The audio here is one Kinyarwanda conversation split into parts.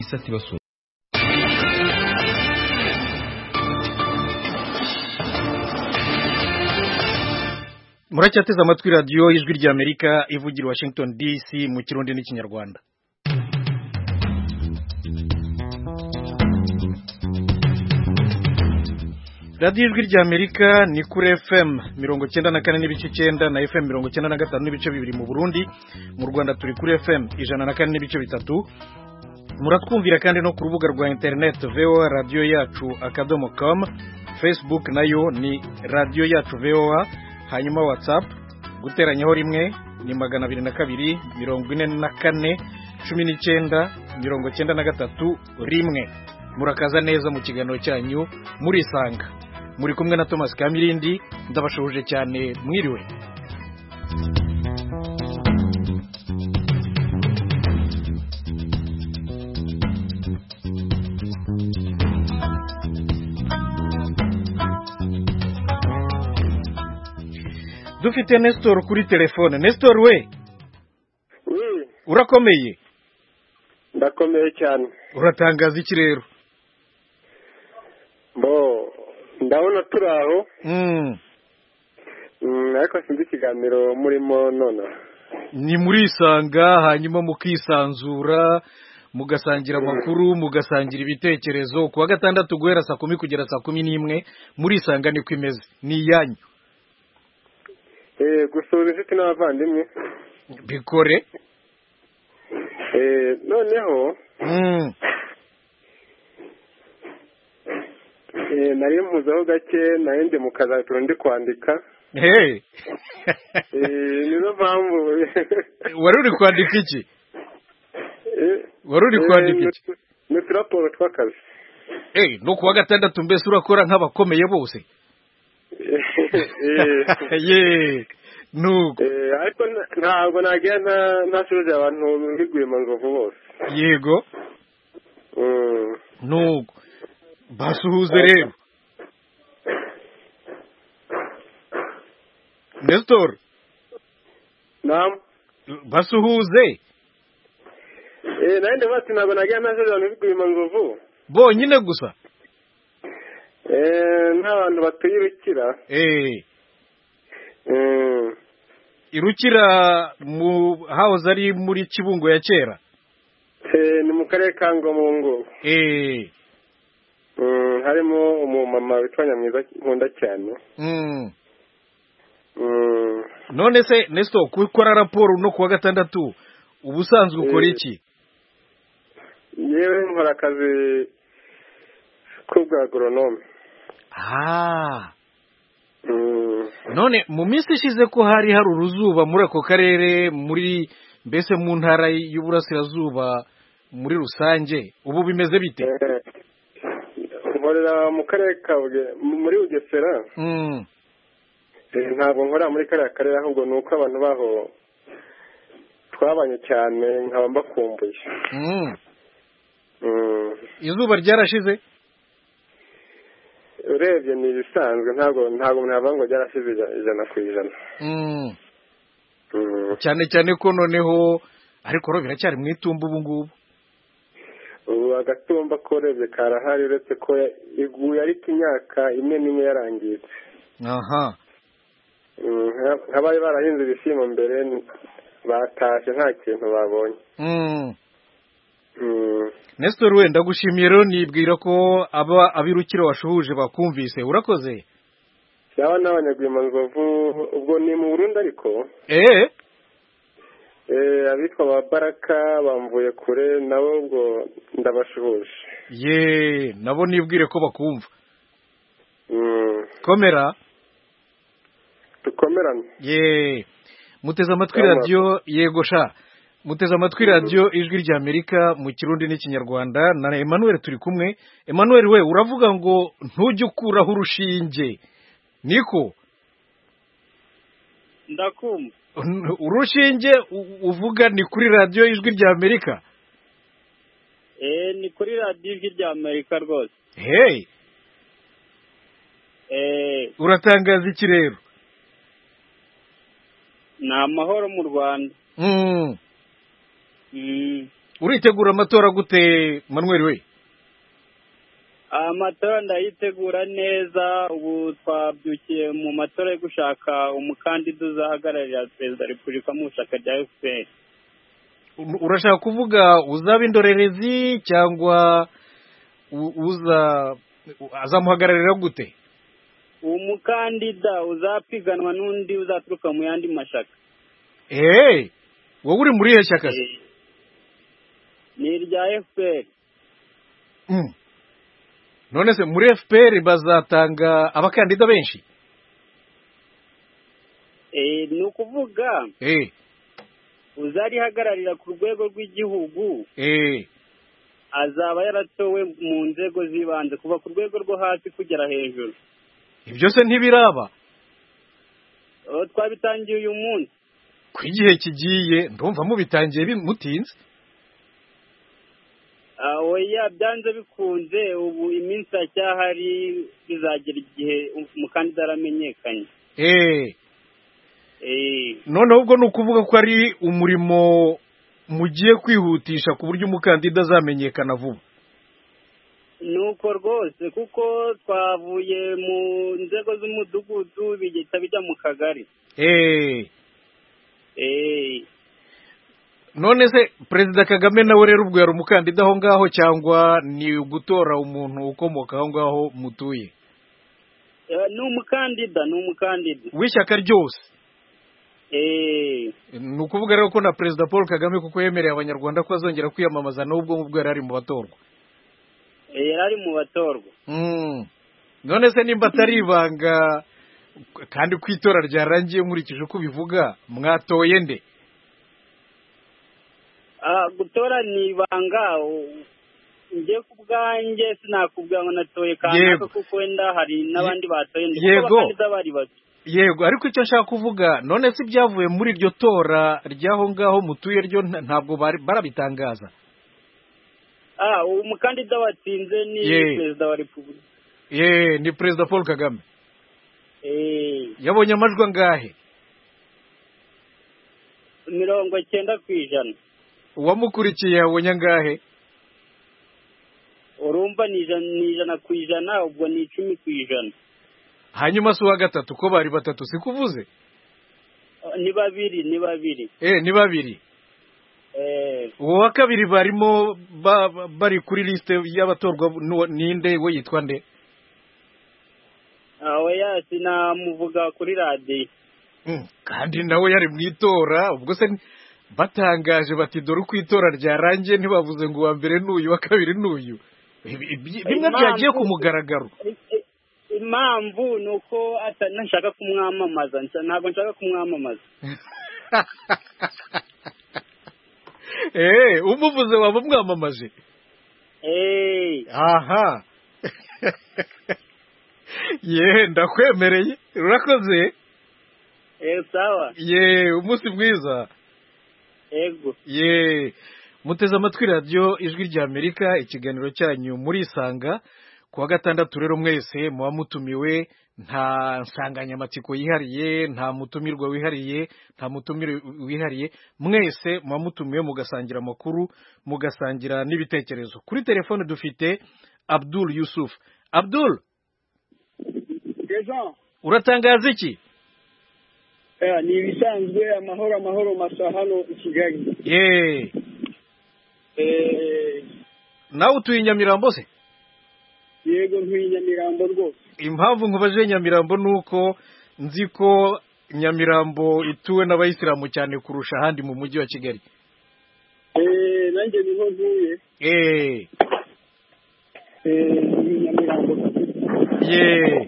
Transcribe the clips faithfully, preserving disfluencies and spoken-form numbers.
isati basura Muracyateze amatwi radio y'ijwi ry'Amerika ivugira Washington D C mu kirundi n'ikinyarwanda. Radio y'ijwi ry'Amerika ni kuri F M mirongo cyenda na kane n'ibice cyenda na F M mirongo cyenda na gatanu n'ibice bibiri mu Burundi, mu Rwanda turi kuri F M ijana na kane n'ibice bitatu. Muratwumvira kandi no ku rubuga rwa internet v o a radio yacu akadomo com, Facebook nayo ni radio yacu V O A, hanyuma WhatsApp guteranyaho rimwe ni magana abiri na kabiri mirongo ine na kane cumi n'icyenda mirongo cyenda na gatatu rimwe. Murakaza neza mu kiganiro cyanyu murisanga. Muri kumwe na Thomas Kamirindi, ndabashuje cyane, mwiriwe. Dufite Nestor kuri telefone. Nestor we? Oui. Urakomeye? Ndakomeye cyane. Uratangaza iki rero? Bo, ndabona turaho. Mm. Mm, ariko sinzi ikiganiro murimo none. Ni murisanga hanyuma mukisanzura, mugasangira amakuru, mugasangira ibitekerezo. Kuwa gatandatu guhera saa kumi kugera saa kumi n'imwe murisanga niko imeze. Ni yanyu. Eh, gusura inshuti n'abavandimwe. Bikore. Eh, noneho. Mm. Eh, nari mpuzaho gake nayende mu kazatura ndi kwandika. Hey. Eh, nizo mpamvu. Wari uri kwandika iki? Eh, Wari uri kwandika iki? Ni raporo twakazi. Eh, no kuwa gatandatu mbese urakora nk'abakomeye bose. Eh, ye. Nuko. Eh, ariko ntabwo nagiye nta ntasubije abantu bigwima ngo bose. Yego. Mm. Nuko. Basuhuze rero. Nestor. Naam. Basuhuze. Eh, naende bati ntabwo nagiye ntasubije abantu bigwima ngo bonyine gusa. Eh, n'abantu batuye Irukira. Eh. Mm. Irukira mu house ari muri Kibungo ya kera. Eh, ni mu karere ka Ngoma. Eh. Mm, harimo umumama witwa Nyamwiza nkunda cyane. Mm. Mm. None se Nesto kukora raporo no kuwa gatandatu ubusanzwe ukora iki? Yewe nkora akazi k'ubwa agronome. Ah. Mm. None mu minsi ishize ko hari hari uruzuba muri ako karere, muri mbese mu ntara y'Uburasirazuba muri rusange, ubu bimeze bite? Eh, nkorera mu karere ka muri Bugesera. Mm. Eh, ntabwo nkora muri kariya karere ahubwo nuko abantu baho twabanye cyane nkaba mbakumbuye. Mm. Mm. Izuba ryarashize? Urebye ni ibisanzwe ntabwo ntabwo ntabwo ngo ryarashize ijana ku ijana. Mm. Mm. Cyane cyane ko noneho ariko ro biracyari mu itumba ubu ngubu. Ubu agatumba ko urebye karahari uretse ko iguye ariko imyaka imwe n'imwe yarangitse. Aha. Nk'abari barahinze ibishyimbo mbere batashe nta kintu babonye. Mm. Mm. Nestor we ndagushimiye rero, nibwira ko aba abirukira washuhuje bakumvise. Urakoze. Yaba n'abanyagwima nzovu ubwo ni mu Burundi ariko. Eh. Eh, abitwa Babaraka bamvuye kure nabo ubwo ndabashuhuje. Ye, nabo nibwire ko bakumva. Mm. Komera. Tukomerane. Ye. Muteze amatwi radio yego sha. Muteze amatwi radio ijwi ry'Amerika mu kirundi n'ikinyarwanda na Emmanuel turi kumwe. Emmanuel we uravuga ngo ntujye ukuraho urushinge. Niko? Ndakumva. Urushinge uvuga ni kuri radio ijwi ry'Amerika? Eh, ni kuri radio ijwi ry'Amerika rwose. Hey. Eh, uratangaza iki rero? Ni amahoro mu Rwanda. Mm. Mm. uritegura amatora gute Manuel we? amatora ndayitegura neza, ubu twabyukiye mu matora yo gushaka umukandida uzahagararira perezida wa repubulika mu ishyaka rya F P R. Urashaka kuvuga uzaba indorerezi cyangwa uza azamuhagararira gute? umukandida uzapiganwa n'undi uzaturuka mu yandi mashaka. Eh, wowe uri muri iyo shyaka? Ni irya F P R. Mm. None se muri F P R bazatanga abakandida benshi? Eh, ni ukuvuga eh uzarihagararira ku rwego rw'igihugu eh azaba yaratowe mu nzego z'ibanze kuva ku rwego rwo hasi kugera hejuru. Ibyo se ntibiraba? Oh, twabitangiye uyu munsi. Ku igihe kigiye ndumva mubitangiye bimutinze. Ah, oya byanze bikunze ubu iminsi yacyahari bizagera igihe umukandida aramenyekanye. Eh. Eh. None ubwo nukuvuga ko ari umurimo mugiye kwihutisha ku buryo umukandida azamenyekana vuba. Nuko rwose kuko twavuye mu nzego z'umudugudu bigita bijya mu kagari. Eh. Eh. None se Perezida Kagame nawe rero ubwo yari umukandida aho ngaho cyangwa ni gutora umuntu ukomoka aho ngaho mutuye? Ni umukandida, ni umukandida. W'ishyaka ryose? Eh. Ni ukuvuga rero ko na Perezida Paul Kagame kuko yemereye abanyarwanda ko azongera kwiyamamaza n'ubwo ubwo yari ari mu batorwa. Eh, yari ari mu batorwa. Mm. None se nimba atari ibanga kandi ku itora ryarangiye nkurikije uko bivuga mwatoye nde? Ah, gutora ni ibanga. Nje kubwanjye sinakubwira ngo natoye kanaka kuko wenda hari n'abandi batoye ndiko bakandida bari bato. Yego, ariko icyo nshaka kuvuga none se byavuye muri iryo tora ryaho ngaho mutuye ryo ntabwo barabitangaza? Ah, umukandida watsinze ni Perezida wa Repubulika. Ye, ni Perezida Paul Kagame. Eh. Yabonye amajwi angahe? mirongo icyenda ku ijana. Uwamukurikiye yabonye angahe? Urumva ni ijana ku ijana, ubwo ni icumi ku ijana. Hanyuma se uwa gatatu ko bari batatu sikuvuze? ni babiri ni babiri eh ni babiri eh uwo wa kabiri barimo bari kuri liste y'abatorwa ninde we yitwa nde? aho yasi namuvuga kuri radio kandi nawe yari mwitora ubwo se batangaje bati dore uko itora ryarangiye ntibavuze ngo wa mbere n'uyu wa kabiri n'uyu bimwe byagiye ku mugaragaro. Impamvu nuko atanashaka kumwamamaza ntabwo nshaka kumwamamaza. Eh umuvuze waba mwamamaje? Eh aha ye ndakwemereye urakoze. Eh sawa ye umunsi mwiza. Ego ye muteze amatwi radio ijwi rya Amerika ikiganiro cyanyu muri Isanga kuwa gatandatu rero mwese muba mutumiwe nta nsanganyamatsiko yihariye nta mutumirwa wihariye nta mutumire wihariye mwese muba mutumiwe mugasangira amakuru mugasangira n'ibitekerezo. Kuri telefone dufite Abdul Yusuf. Abdul Jean uratangaza iki? Eh ni bisanzwe amahoro amahoro masa hano i Kigali. Eh eh nawe utuye Nyamirambo se? Yego ntuye Nyamirambo rwose. Impamvu nkubaje Nyamirambo nuko nzi ko Nyamirambo ituwe n'abayisilamu cyane kurusha ahandi mu mujyi wa Kigali. Eh nanjye niho ntuye. Eh eh Nyamirambo. Ye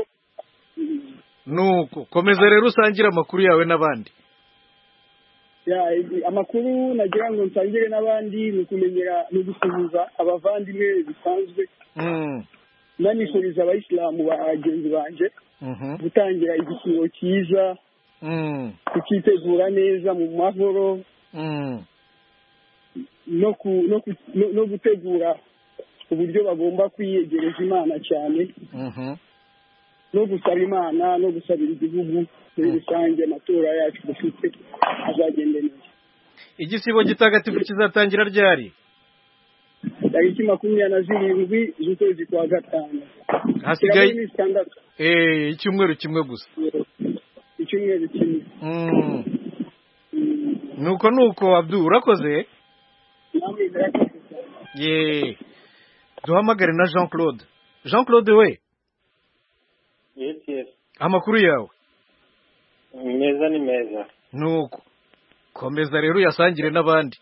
nuko komeza rero usangira amakuru yawe n'abandi. Ya amakuru nagira ngo nsangire n'abandi ni kumenyera no gusubiza abavandimwe bisanzwe. Mm. Nanishuriza abayisilamu bagenzi banje. Mhm. Gutangira igisibo cyiza. Mm. Kukitegura neza mu mahoro. Mm. No ku no no gutegura uburyo bagomba kwiyegereza Imana cyane. Mhm. No gusaba Imana no gusabira igihugu muri rusange amatora yacu dufite azagende neza. igisibo gitagatifu kizatangira ryari? tariki makumyabiri na zirindwi z'ukwezi kwa gatanu. Hasigaye eh icyumweru kimwe gusa. Icyumweru kimwe. Mm. Nuko nuko Abdul urakoze? Ye. Duhamagare na Jean Claude. Jean Claude we? Yes, yes. Amakuru yawe? Meza ni meza. Nuko. Komeza rero yasangire n'abandi.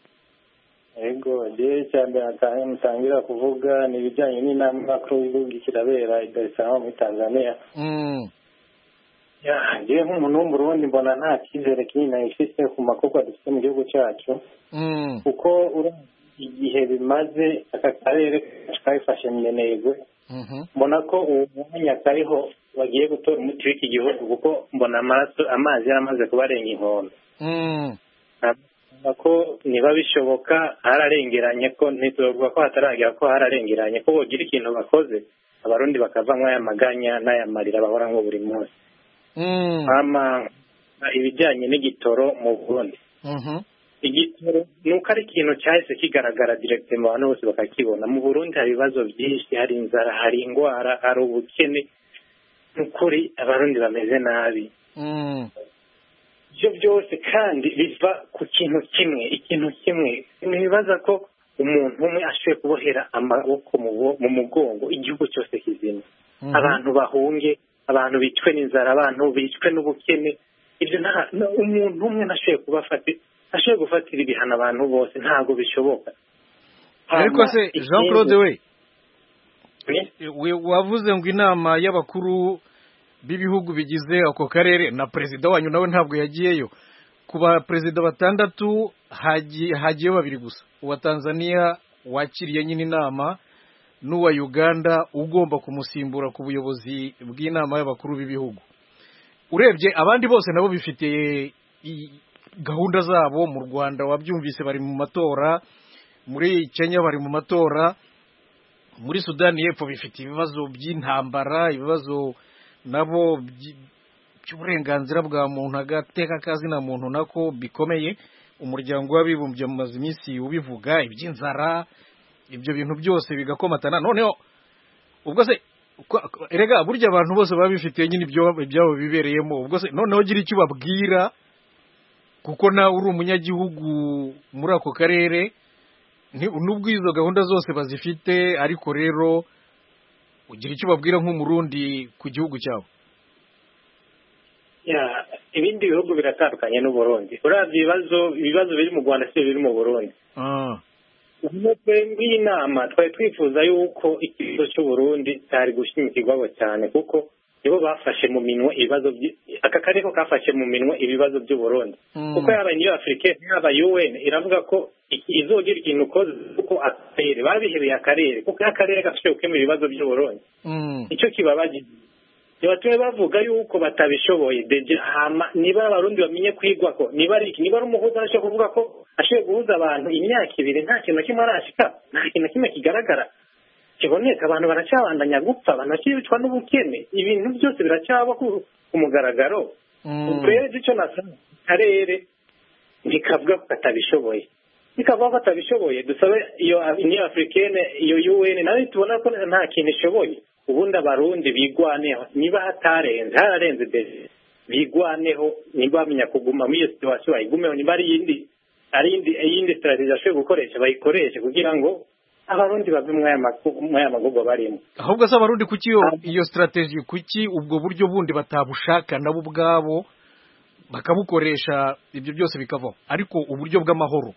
Ego, je cyane atanga mutangira kuvuga ni bijanye n'inama makuru y'igihugu kirabera i Dar es Salaam muri Tanzania. Mm. Ya, je nk'umuntu w'umurundi mbona nta kizere kinini ifite ku makorwa dufite mu gihugu cyacu. Mm. Kuko ura igihe bimaze aka karere kayifashe minenegwe. Mhm. Mbona ko umwanya kariho bagiye gutora umuti w'iki gihugu kuko mbona amaraso amazi yaramaze kubarenga inkono. Mm. Ko niba bishoboka hararengeranye ko ntitubwo ko hataragera ko hararengeranye ko bogira ikintu bakoze abarundi bakavamwa aya maganya n'aya marira bahora ngo buri munsi. Mm. Ama ibijyanye n'igitoro mu Burundi. Mhm. Igitoro nuko ari ikintu cyahise kigaragara direct mu bantu bose bakakibona. Mu Burundi hari ibibazo byinshi, hari inzara, hari ingwara, hari ubukene. Nukuri abarundi bameze nabi. Mm. Ibyo byose kandi biva ku kintu kimwe, ikintu kimwe. Nibaza ko umuntu umwe ashoboye kubohera amaboko mu mugongo igihugu cyose kizima. Mm-hmm. Abantu bahunge, abantu bicwe n'inzara, abantu bicwe n'ubukene. Ibyo nta umuntu umwe nashoboye kubafata, ashoboye gufatira ibihano abantu bose ntago bishoboka. Ariko se Jean Claude we? We wavuze ngo inama y'abakuru b'ibihugu bigize ako karere na perezida wanyu nawe ntabwo yagiyeyo. Kuba perezida batandatu hagiye babiri gusa. Uwa Tanzania wakiriye nyine inama n'uwa Uganda ugomba kumusimbura ku buyobozi bw'inama y'abakuru b'ibihugu. Urebye abandi bose nabo bifite gahunda zabo. Mu Rwanda wabyumvise bari mu matora, muri Kenya bari mu matora, muri Sudani y'Epfo bifite ibibazo by'intambara, ibibazo nabo cy'uburenganzira bwa muntu, agateka kazina muntu nako bikomeye. Umuryango w'abibumbye mu mazi iminsi ubivuga iby'inzara, ibyo bintu byose bigakomatana. Noneho ubwo se erega burya abantu bose baba bifitiye nyine ibyo byabo bibereyemo. Ubwo se noneho gira icyo babwira kuko na uri umunyagihugu muri ako karere, nubwo izo gahunda zose bazifite, ariko rero ugira icyo babwira nk'umurundi ku gihugu cyawe. Ya, ibindi bihugu biratandukanye n'u Burundi. Uravye ibibazo ibibazo biri mu Rwanda se biri mu Burundi. Ah. Muri inama twari twifuza yuko ikibazo cy'u Burundi cyari gushimikirwaho cyane kuko nibo bafashe mu minwe ibibazo aka karere ko kafashe mu minwe ibibazo by'u Burundi. Mm. Kuko yaba Union Africaine yaba U N iravuga ko izogira ikintu koze kuko akarere babihebeye akarere kuko akarere gafashe gukemura ibibazo by'u Burundi. Mm. Icyo kibabagize Nibatwe bavuga yuko batabishoboye deje hama niba abarundi bamenye kwigwa ko niba ari niba ari umuhuza ashe kuvuga ko ashe guhuza abantu imyaka ibiri nta kintu kimwe arashika nta kintu kimwe kigaragara kiboneka abantu baracabandanya gupfa abantu bakibitwa n'ubukene ibintu byose biracyaba ku mugaragaro rero icyo nasaba karere nikavuga ko batabishoboye nikavuga ko batabishoboye dusabe iyo Union Africaine iyo U N nayo tubona ko nta kintu ishoboye ubundi abarundi bigwaneho niba hatarenze hararenze de bigwaneho niba bamenya kuguma muri iyo situation bayigumeho niba ari yindi ari yindi yindi strategy ashobora gukoresha bayikoreshe kugira ngo abarundi bave mu aya magogo barimo. Ahubwo se abarundi kuki iyo iyo strategy kuki ubwo buryo bundi batabushaka nabo ubwabo bakabukoresha ibyo byose bikavaho ariko uburyo bw'amahoro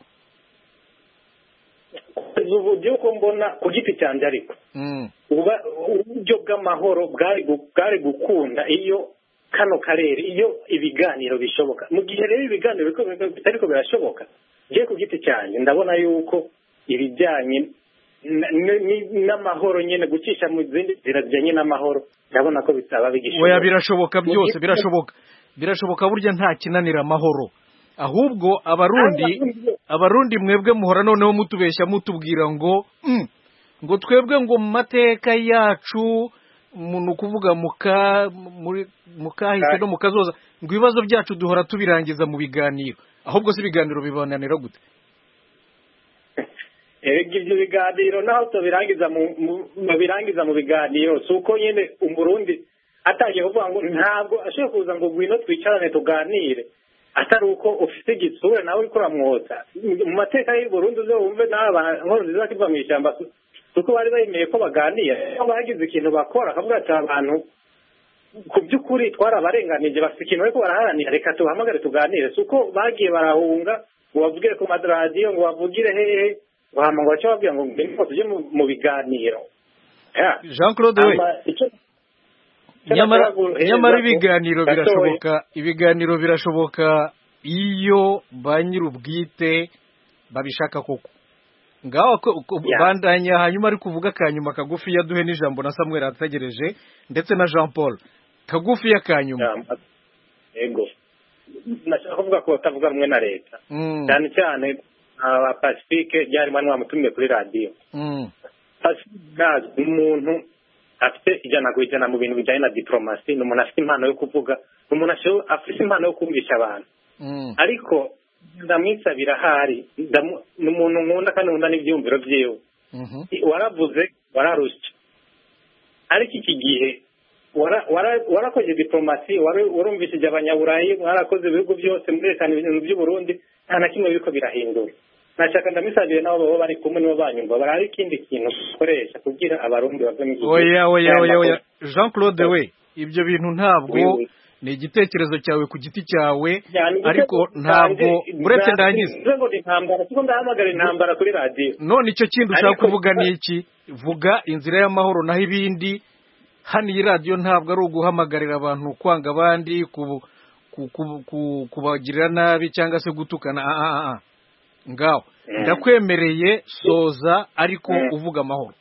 uburyo ko mbona ku giti cyanje ariko uba uburyo bw'amahoro bwari bwari gukunda iyo kano karere iyo ibiganiro bishoboka mu gihe rero ibiganiro bitariko birashoboka je ku giti cyanje ndabona yuko ibijyanye n'amahoro nyene gucisha mu zindi zirajyanye n'amahoro ndabona ko bitaba bigishoboka oya birashoboka byose birashoboka birashoboka burya nta kinanira amahoro ahubwo abarundi abarundi mwebwe muhora noneho mutubeshya mutubwira ngo mm, ngo twebwe ngo mu mateka yacu umuntu kuvuga muka muri mukahise no mukazoza ngo ibibazo byacu duhora tubirangiza mu biganiro ahubwo si ibiganiro bibonanira gute erega ibyo biganiro naho tubirangiza mu birangiza mu biganiro si uko nyine umurundi atangiye kuvuga ngo ntabwo ashobora kuza ngo ngwino twicarane tuganire atari uko ufite igitsure nawe uriko uramwotsa mu mateka y'u Burundi uze wumve n'aba nkuru nziza kiva mu ishyamba kuko bari bemeye ko baganira aho bagize ikintu bakora akavuga ati abantu ku by'ukuri twarabarenganije bafite ikintu ariko baraharanira reka tubahamagare tuganire si uko bagiye barahunga ngo bavugire ku madaradiyo ngo bavugire hehe wama ngo bace babwira ngo ngwino tujye mu biganiro Jean Claude we nyamara nyamara ibiganiro birashoboka ibiganiro birashoboka iyo ba nyir'ubwite babishaka koko ngaho bandanya hanyuma ari kuvuga kanyuma kagufi yaduhe n'ijambo na Samuel ategereje ndetse na Jean Paul kagufi ya kanyuma yego nashaka kuvuga ko batavuga rumwe na leta cyane cyane aba Pacifique ryari mwana wamutumye kuri radio Pacifique umuntu afite ijana ku ijana mu bintu bijyanye na diplomasi ni umuntu afite impano yo kuvuga ni umuntu afite impano yo kumvisha abantu ariko ndamwisabira ahari ni umuntu nkunda kandi nkunda n'ibyiyumviro byiwe waravuze wararusha ariko iki gihe warakoze diplomasi warumvishije abanyaburayi mwarakoze ibihugu byose murerekana ibintu by'uburundi nta na kimwe biriko birahindura nashaka ndamisabire nabo baba bari kumwe nibo banyumva barari ikindi kintu ukoresha kugira abarundi bave mu gihugu oya oya oya oya Jean Claude we ibyo bintu ntabwo ni igitekerezo cyawe ku giti cyawe ariko ntabwo uretse ndangiza ngo intambara kuko ndahamagara intambara kuri radio none icyo kindi ushaka kuvuga ni iki vuga inzira y'amahoro naho ibindi hano iyi radio ntabwo ari uguhamagarira abantu kwanga abandi kubagirira nabi cyangwa se gutukana a a a ngaho ndakwemereye soza ariko uvuga amahoro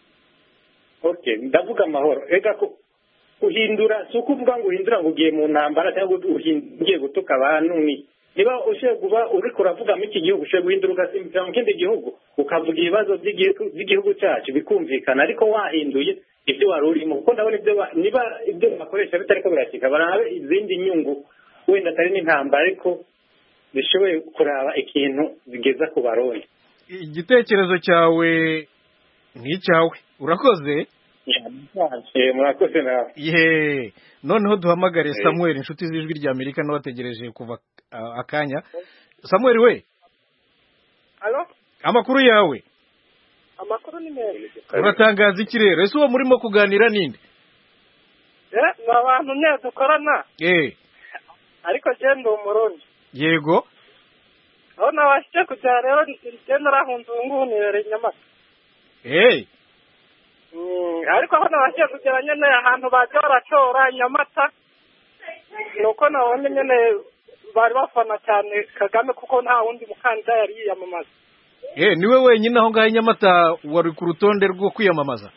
okay ndavuga amahoro ega ko uhindura si ukuvuga ngo uhindura ngo ugiye mu ntambara cyangwa ugiye gutuka abantu niba ushiye kuba uri kuravuga mu iki gihugu ushiye guhindura ugasimbukira mu kindi gihugu ukavuga ibibazo by'igihugu cyacu bikumvikana ariko wahinduye ibyo wari urimo kuko ndabona ibyo niba ibyo bakoresha bitariko birashyika barabe izindi nyungu wenda atari n'intambara ariko bishoboye kuraba ikintu bigeza ku barundi igitekerezo cyawe nk'icyawe urakoze murakoze nawe ye noneho duhamagare Samuel inshuti z'ijwi rya Amerika n'abategereje kuva akanya Samuel we Allo amakuru yawe amakuru ni meza uratangaza iki rero ese uwo murimo kuganira ninde eh n'abantu neza dukorana eh ariko je ndi umurundi yego aho nabashije kujya rero je narahunze ubu nibere Nyamata eh ariko aho nabashije kugera nyene ahantu baje baracora Nyamata nuko nabonye nyene bari bafana cyane Kagame kuko nta wundi mukandida yari yiyamamaza eh niwe wenyine aho ngaho Nyamata wari ku rutonde rwo kwiyamamaza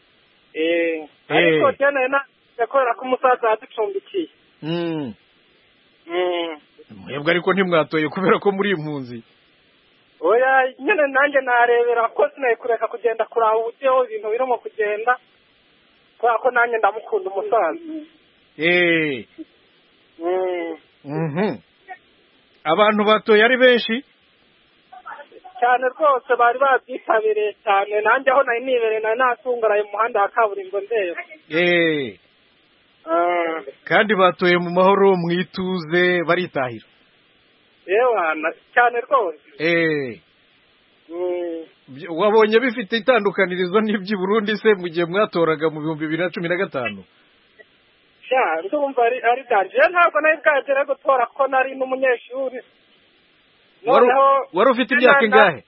eh ariko cyane na yakorera ko umusaza yaducumbikiye mm mm mwebwe ariko ntimwatoye kubera ko muri impunzi oya nyene nanjye narebera ko sinaye kureka kugenda kuraba uburyo ibintu birimo kugenda kwa ko nanjye ndamukunda umusaza eh mm mhm abantu batoye ari benshi cyane rwose bari babyitabiriye cyane nanjye aho nari nibereye nari nasungaraye mu muhanda wa kaburimbo ndeba eh kandi batoye mu mahoro mwituze baritahira yewana cyane rwose eh wabonye bifite itandukanirizo n'ibyi Burundi se mu gihe mwatoraga mu bihumbi bibiri na cumi na gatanu sha ndumva ari ari danje ntabwo nari bwagera gutora ko nari n'umunyeshuri wari ufite imyaka ingahe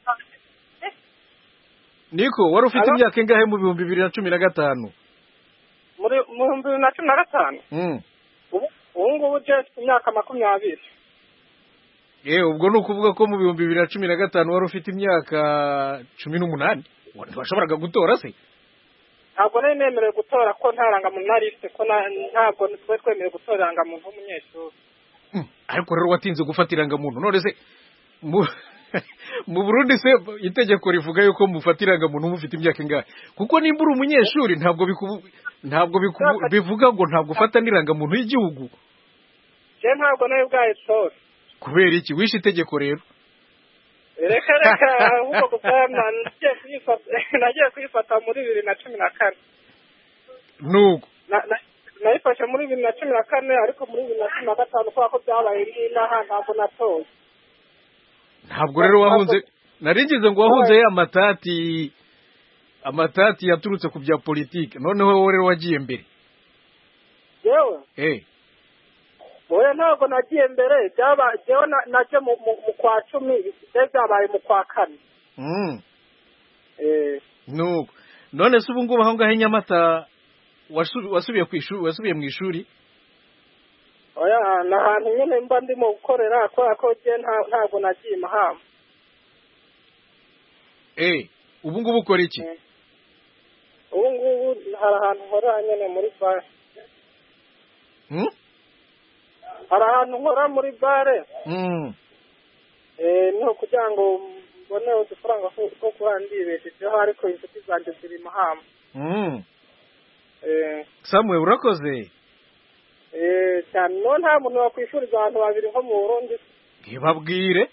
niko wari ufite imyaka ingahe mu bihumbi bibiri na cumi na gatanu muri mu bihumbi bibiri na cumi na gatanu ubu ngubu je imyaka makumyabiri eh ubwo ni ukuvuga ko mu bihumbi bibiri na cumi na gatanu wari ufite imyaka cumi n'umunani washoboraga gutora se ntabwo nari nemerewe gutora ko nta rangamuntu nari ifite ko ntabwo twe twemerewe gutora irangamuntu w'umunyeshuri ariko rero watinze gufata irangamuntu none se mu Burundi se itegeko rivuga yuko mufata irangamuntu mufite imyaka ingahe kuko nimba uri umunyeshuri ntabwo ntabwo bivuga ngo ntabwo ufata n'irangamuntu y'igihugu je ntabwo nayo bwaye tora kubera iki wishe itegeko rero? reka reka ahubwo gusa nagiye kuyifata nagiye kuyifata muri bibiri na cumi na kane. Nuko nayifashe muri bibiri na cumi na kane ariko muri bibiri na cumi na gatanu kubera ko byabaye n'inaha ntabwo natoye. Ntabwo rero wahunze, naringize ngo wahunze ya amatati amatati yaturutse ku bya politike, noneho wowe rero wagiye mbere. Yewe eh oya ntabwo nagiye mbere, byaba jewe naje mu kwa cumi byabaye mu kwa kane. mm eh nuko none se ubu ngubu aho ngaho Nyamata wasubiye ku ishuri, wasubiye mu ishuri? oya na hantu nyene mba ndimo gukorera kwa ko je ntabwo nagiye mahama. eh ubu ngubu ukora iki? ubu ngubu hari ahantu nkora nyene muri bare. hmm hari ahantu nkora muri bare. mm eh no kugira ngo mbone udufaranga ko kurandibeshejeho ariko inshuti zanje ziri mahama. mm eh Samuel urakoze. eh cyane no nta muntu wakwifuriza abantu babiri nko mu Burundi. Ntibabwire.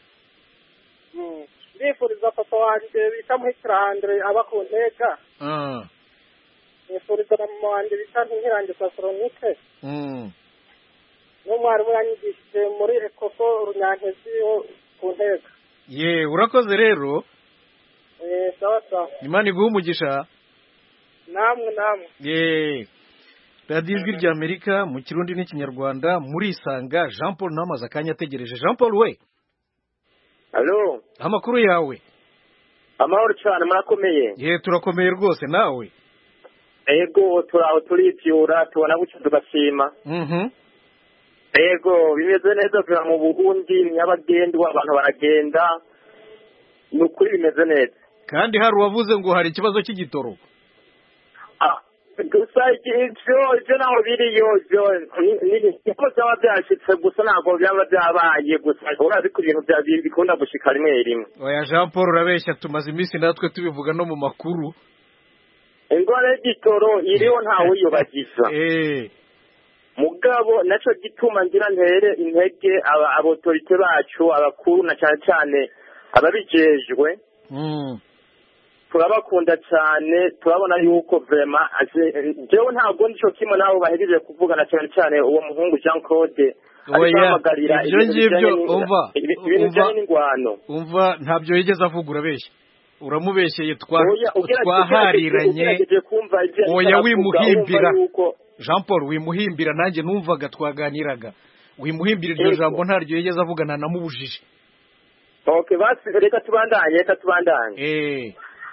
mm ndifuriza papa wanje bita Muhitira Andre aba ku Ntega. ah ndifuriza na mama wanje bita Nkirange Sasoronike. mm n'umwarimu yanyigishije muri Ekofo Runyantezi ku Ntega. ye urakoze rero. eh sawa sawa. Imana iguhe umugisha. namwe namwe. ye Radio Ijwi rya Amerika mu Kirundi n'Ikinyarwanda muri Isanga. Jean Paul namaze akanya ategereje. Jean Paul we. Allo, amakuru yawe? amahoro cyane murakomeye? ye turakomeye rwose, nawe? Ego turaho turivyura tubona bucyo tugashima. mhm Ego bimeze neza kuva mu Burundi nyabagendwa abantu baragenda nukuri bimeze neza. Kandi hari uwavuze ngo hari ikibazo cy'igitoro. ah gusa icyo icyo naho biriyo byo ni ko byaba byashitse gusa ntabwo byaba byabaye gusa urazi ko ibintu bya bikunda gushika rimwe rimwe. Oya Jean Paul urabeshya, tumaze iminsi natwe tubivuga no mu makuru. Ingwara y'igitoro iriho ntawe uyobagiza. eh mugabo naco gituma ngira ntere intege aba autorite bacu abakuru na cyane cyane ababijejwe. mm turabakunda cyane, turabona yuko vraiment jewe ntabwo ndico kimwe nabo bahejeje kuvugana cyane cyane uwo muhungu Jean Claude. Oya ibyo ngibyo umva umva n'ingwano umva ntabyo yigeze avuga, urabeshya uramubeshyeye twahariranye. Oya wimuhimbira Jean Paul, wimuhimbira nanjye numvaga twaganiraga. Wimuhimbira iryo jambo ntaryo yigeze avugana namubujije. Okay basi reka tubandanye reka tubandanye. eh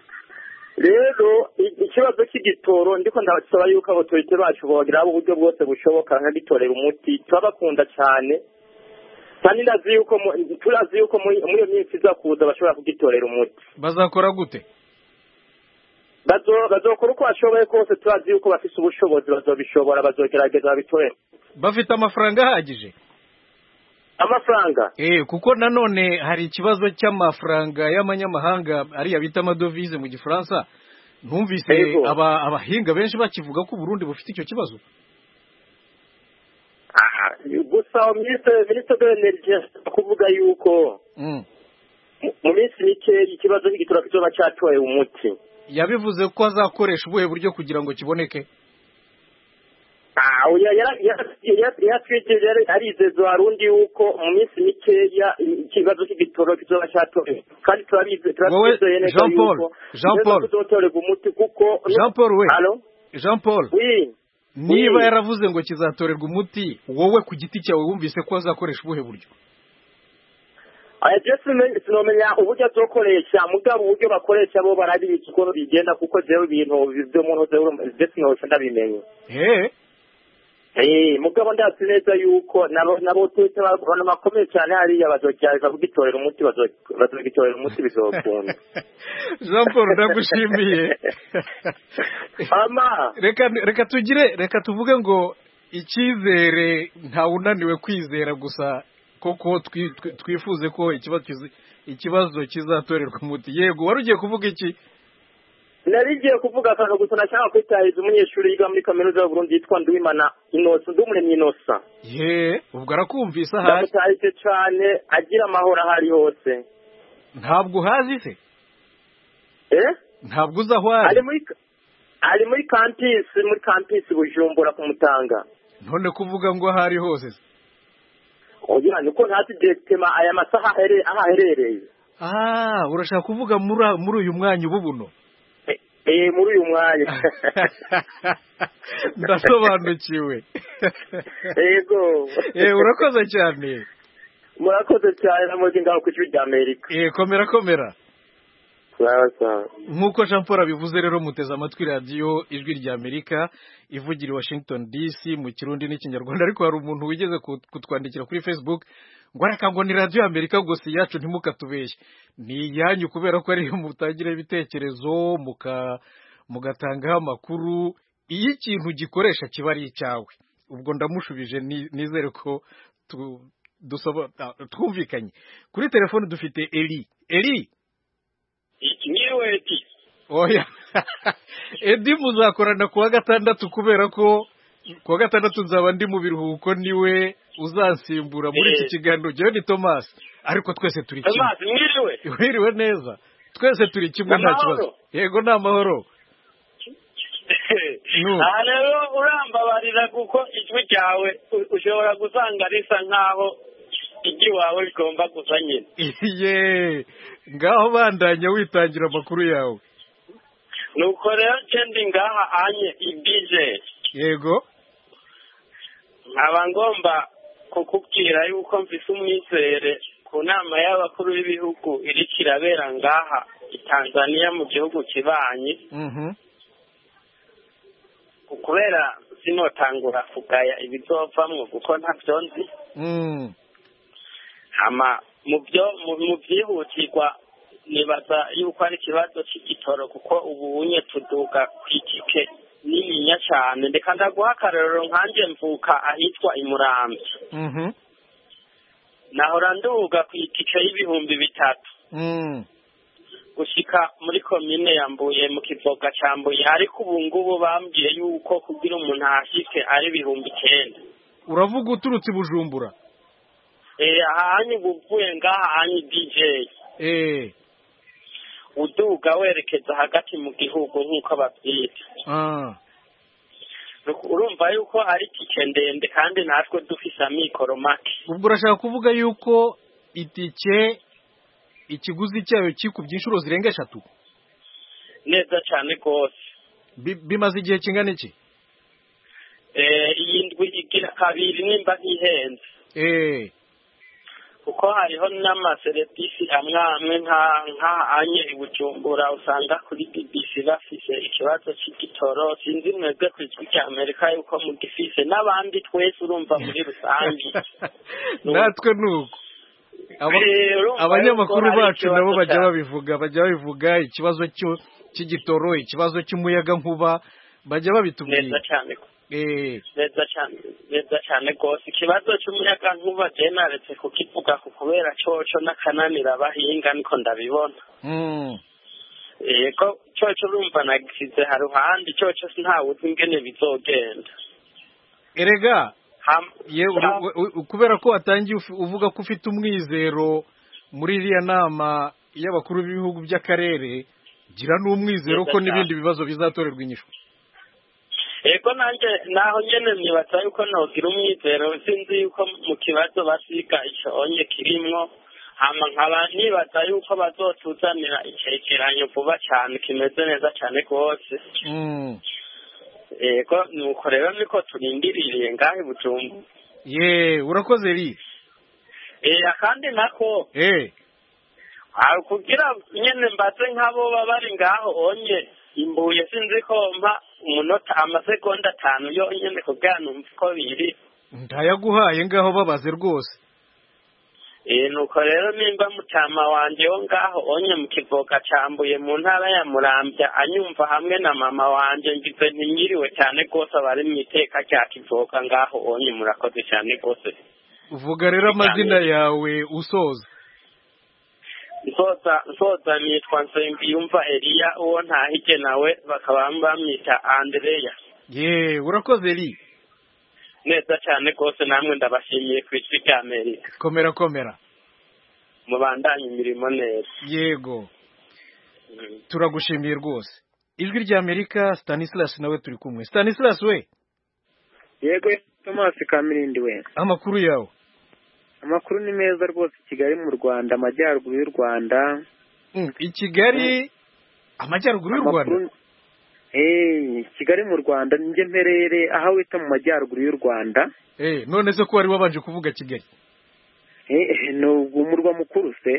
rero ikibazo cy'igitoro ndiko ndabasaba yuko autorite bacu bogira uburyo bwose bushoboka nka gitorera umuti. Turabakunda cyane kandi ndazi yuko turazi yuko muri iyo minsi izakuza bashobora kugitorera umuti. Bazakora gute? bazo bazokora uko bashoboye kose, turazi yuko bafite ubushobozi bazobishobora, bazogerageza babitore. Bafite amafaranga ahagije? Amafaranga eh kuko nanone hari ikibazo cy'amafaranga y'amanyamahanga ari yabita amadovize mu Gifaransa. Ntumvise aba abahinga benshi bakivuga ko Burundi bufite icyo kibazo. ah gusa ministre ministre de l'Energie kuvuga yuko mm mu minsi mike ikibazo cy'igitoro kizoba cyatoye umuti. Yabivuze ko azakoresha ubuhe buryo kugira ngo kiboneke? ah oya ya ya ya twigeze arizeza Abarundi yuko mu minsi mikeya ikibazo cy'igitoro kizoba cyatoye, kandi turabize turabize neza Jean Paul Jean Paul tuzotorega umuti kuko Jean Paul we Allo Jean Paul oui niba yaravuze ngo kizatorerwa umuti, wowe ku giti cyawe wumvise ko azakoresha ubuhe buryo? aya Jesume sinomenya uburyo azokoresha, mugabo uburyo bakoresha bo barabizi ko bigenda kuko jewe ibintu byo muntu zewe Jesume ndabimenye. eh Eh mugabo ndazi neza yuko nabo nabo twese abantu bakomeye cyane hariya bazojyaza kugitorera umuti, bazogitorera umuti bizokunda. Jean Paul ndagushimiye. ama reka reka tugire reka tuvuge ngo icyizere nta unaniwe kwizera gusa koko twifuze ko ikibazo ikibazo kizatorerwa umuti. Yego wari ugiye kuvuga iki? narigiye kuvuga akantu gusa nashaka kwitahiza umunyeshuri yiga muri kaminuza y'u Burundi yitwa Nduwimana Innocent Ndumuremyi Innocent ye ubwo arakumvise ahari ndamutahije cyane agira amahoro ahari hose ntabwo uhazi se eh ntabwo uza aho ari ari muri ari muri campus muri campus Bujumbura kumutanga none kuvuga ngo ahari hose ogira niko ntati directement aya masaha ahere aherereye ah urashaka kuvuga muri muri uyu mwanya ububuno eh muri uyu mwanya ndasobanukiwe yego eh urakoze cyane murakoze cyane namuzi ngaho ku ijwi rya Amerika eh komera komera sawa sawa nkuko Jean Paul abivuze rero muteze amatwi radio ijwi rya Amerika ivugira i Washington D C mu kirundi n'ikinyarwanda ariko hari umuntu wigeze kutwandikira kuri Facebook ngo areka ngo ni radio ya Amerika ngo si yacu ntimukatubeshye ni yanyu kubera ko ari mutagira ibitekerezo muka mugatangaho amakuru iyo ikintu gikoresha kiba ari icyawe ubwo ndamushubije nizere ko dusaba twumvikanye kuri telefone dufite Eli Eli Niwe eti oya Edi muzakorana kuwa gatandatu kubera ko kuwa gatandatu nzaba ndi mu biruhuko niwe uzansimbura muri iki kiganiro jewe ni Thomas ariko twese turi kimwe Thomas mwiriwe wiriwe neza twese turi kimwe nta kibazo yego ni amahoro aha rero urambabarira kuko ijwi ryawe ushobora gusanga risa nkaho igi wawe rigomba gusa nyine ye ngaho bandanya witangira amakuru yawe nuko rero cendi ngaha anye ibije yego nkaba ngomba kukubwira yuko mfise umwizere ku nama y'abakuru b'ibihugu iriko irabera ngaha i Tanzania mu gihugu kibanyi mhm kubera sinotangura kugaya ibizovamwo kuko ntavyo nzi mm hama mu byo mu byihutirwa nibaza yuko ari ikibazo cy'igitoro kuko ubu unye tuduga kwitike nininya cyane ndeka ndaguha akarorero nkanje mvuka ahitwa Imurambi mhm nahora nduga kwitike y'ibihumbi bitatu mm gushika muri komine yambuye mu kivoga cyambuye ariko ubu ngubu bambwiye yuko kugira umuntu ahashike ari ibihumbi icyenda uravuga uturutse Bujumbura eh ahanye buvuye ngaha anye D J eh uduga werekeza hagati mu gihugu nk'uko babyita ah urumva yuko ari tike ndende kandi natwe dufise amikoro make ubwo urashaka kuvuga yuko itike ikiguzi cyayo kikubye inshuro zirenga eshatu neza cyane rwose bimaze igihe kingana iki eh iyi ndwi igira kabiri nimba ntihenze eh kuko hariho n'amaserivisi amwe amwe nka anye i Bujumbura usanga kuri B B C bafise ikibazo cy'igitoro sinzi mwebwe ku ijwi rya Amerika yuko mugifise n'abandi twese urumva muri rusange natwe nuko abanyamakuru bacu nabo bajya babivuga bajya babivuga ikibazo cy'igitoro ikibazo cy'umuyaga nkuba bajya babitubwira neza cyane eh neza cyane neza cyane rwose ikibazo cy'umuyaga nkuba je naretse kukivuga kubera coco n'akananira abahinga niko ndabibona mm eh ko coco urumva nagisize haruhandi coco ntawe uzi ingene bizogenda erega ye kubera ko watangiye uvuga ko ufite umwizero muri iriya nama y'abakuru b'ibihugu by'akarere gira n'umwizero ko n'ibindi bibazo bizatorerwa inyishu ego nanjye naho nyene nibaza yuko nogira umwizero sinzi yuko mu kibazo basiga ico onye kirimwo hama nkaba nibaza yuko bazotuzanira icegeranyo vuba cyane kimeze neza cyane rwose mm ego nuko rero niko turindiriye ngahe Bujumbura ye urakoze ri eh kandi nako eh aho kugira nyene mbaze nkabo bari ngaho onye imbuye sinzi ko mpa umunota amasegonda atanu yonyene kugira numva ko biri ndayaguhaye ngaho babaze rwose eh nuko rero nimba mutama wanje wo ngaho onye mu kivoga cambuye mu ntara ya Muramvya anyumva hamwe na mama wanje ngize ntinyiriwe cyane rwose abari mu iteka rya kivoga ngaho onye murakoze cyane rwose uvuga rero amazina yawe usoza nsoza nsoza nitwa Nsengiyumva Elia uwo ntahige nawe bakaba bamwita Andrea. Ye urakoze Eli. Neza cyane rwose namwe ndabashimiye ku isi rya Amerika. Komera komera. Mubandanye imirimo neza. Yego. Mm. Turagushimiye rwose. Ijwi rya Amerika Stanislas nawe turi kumwe. Stanislas we. Yego Thomas Kamirindi we. Amakuru yawe. Amakuru ni meza rwose Kigali mu Rwanda amajyaruguru y'u Rwanda. Mm, i Kigali amajyaruguru y'u Rwanda. Eh, Kigali mu Rwanda nje mperere aho wita mu majyaruguru y'u Rwanda. Eh, none se ko wari wabanje kuvuga Kigali? Eh, no umurwa mukuru se.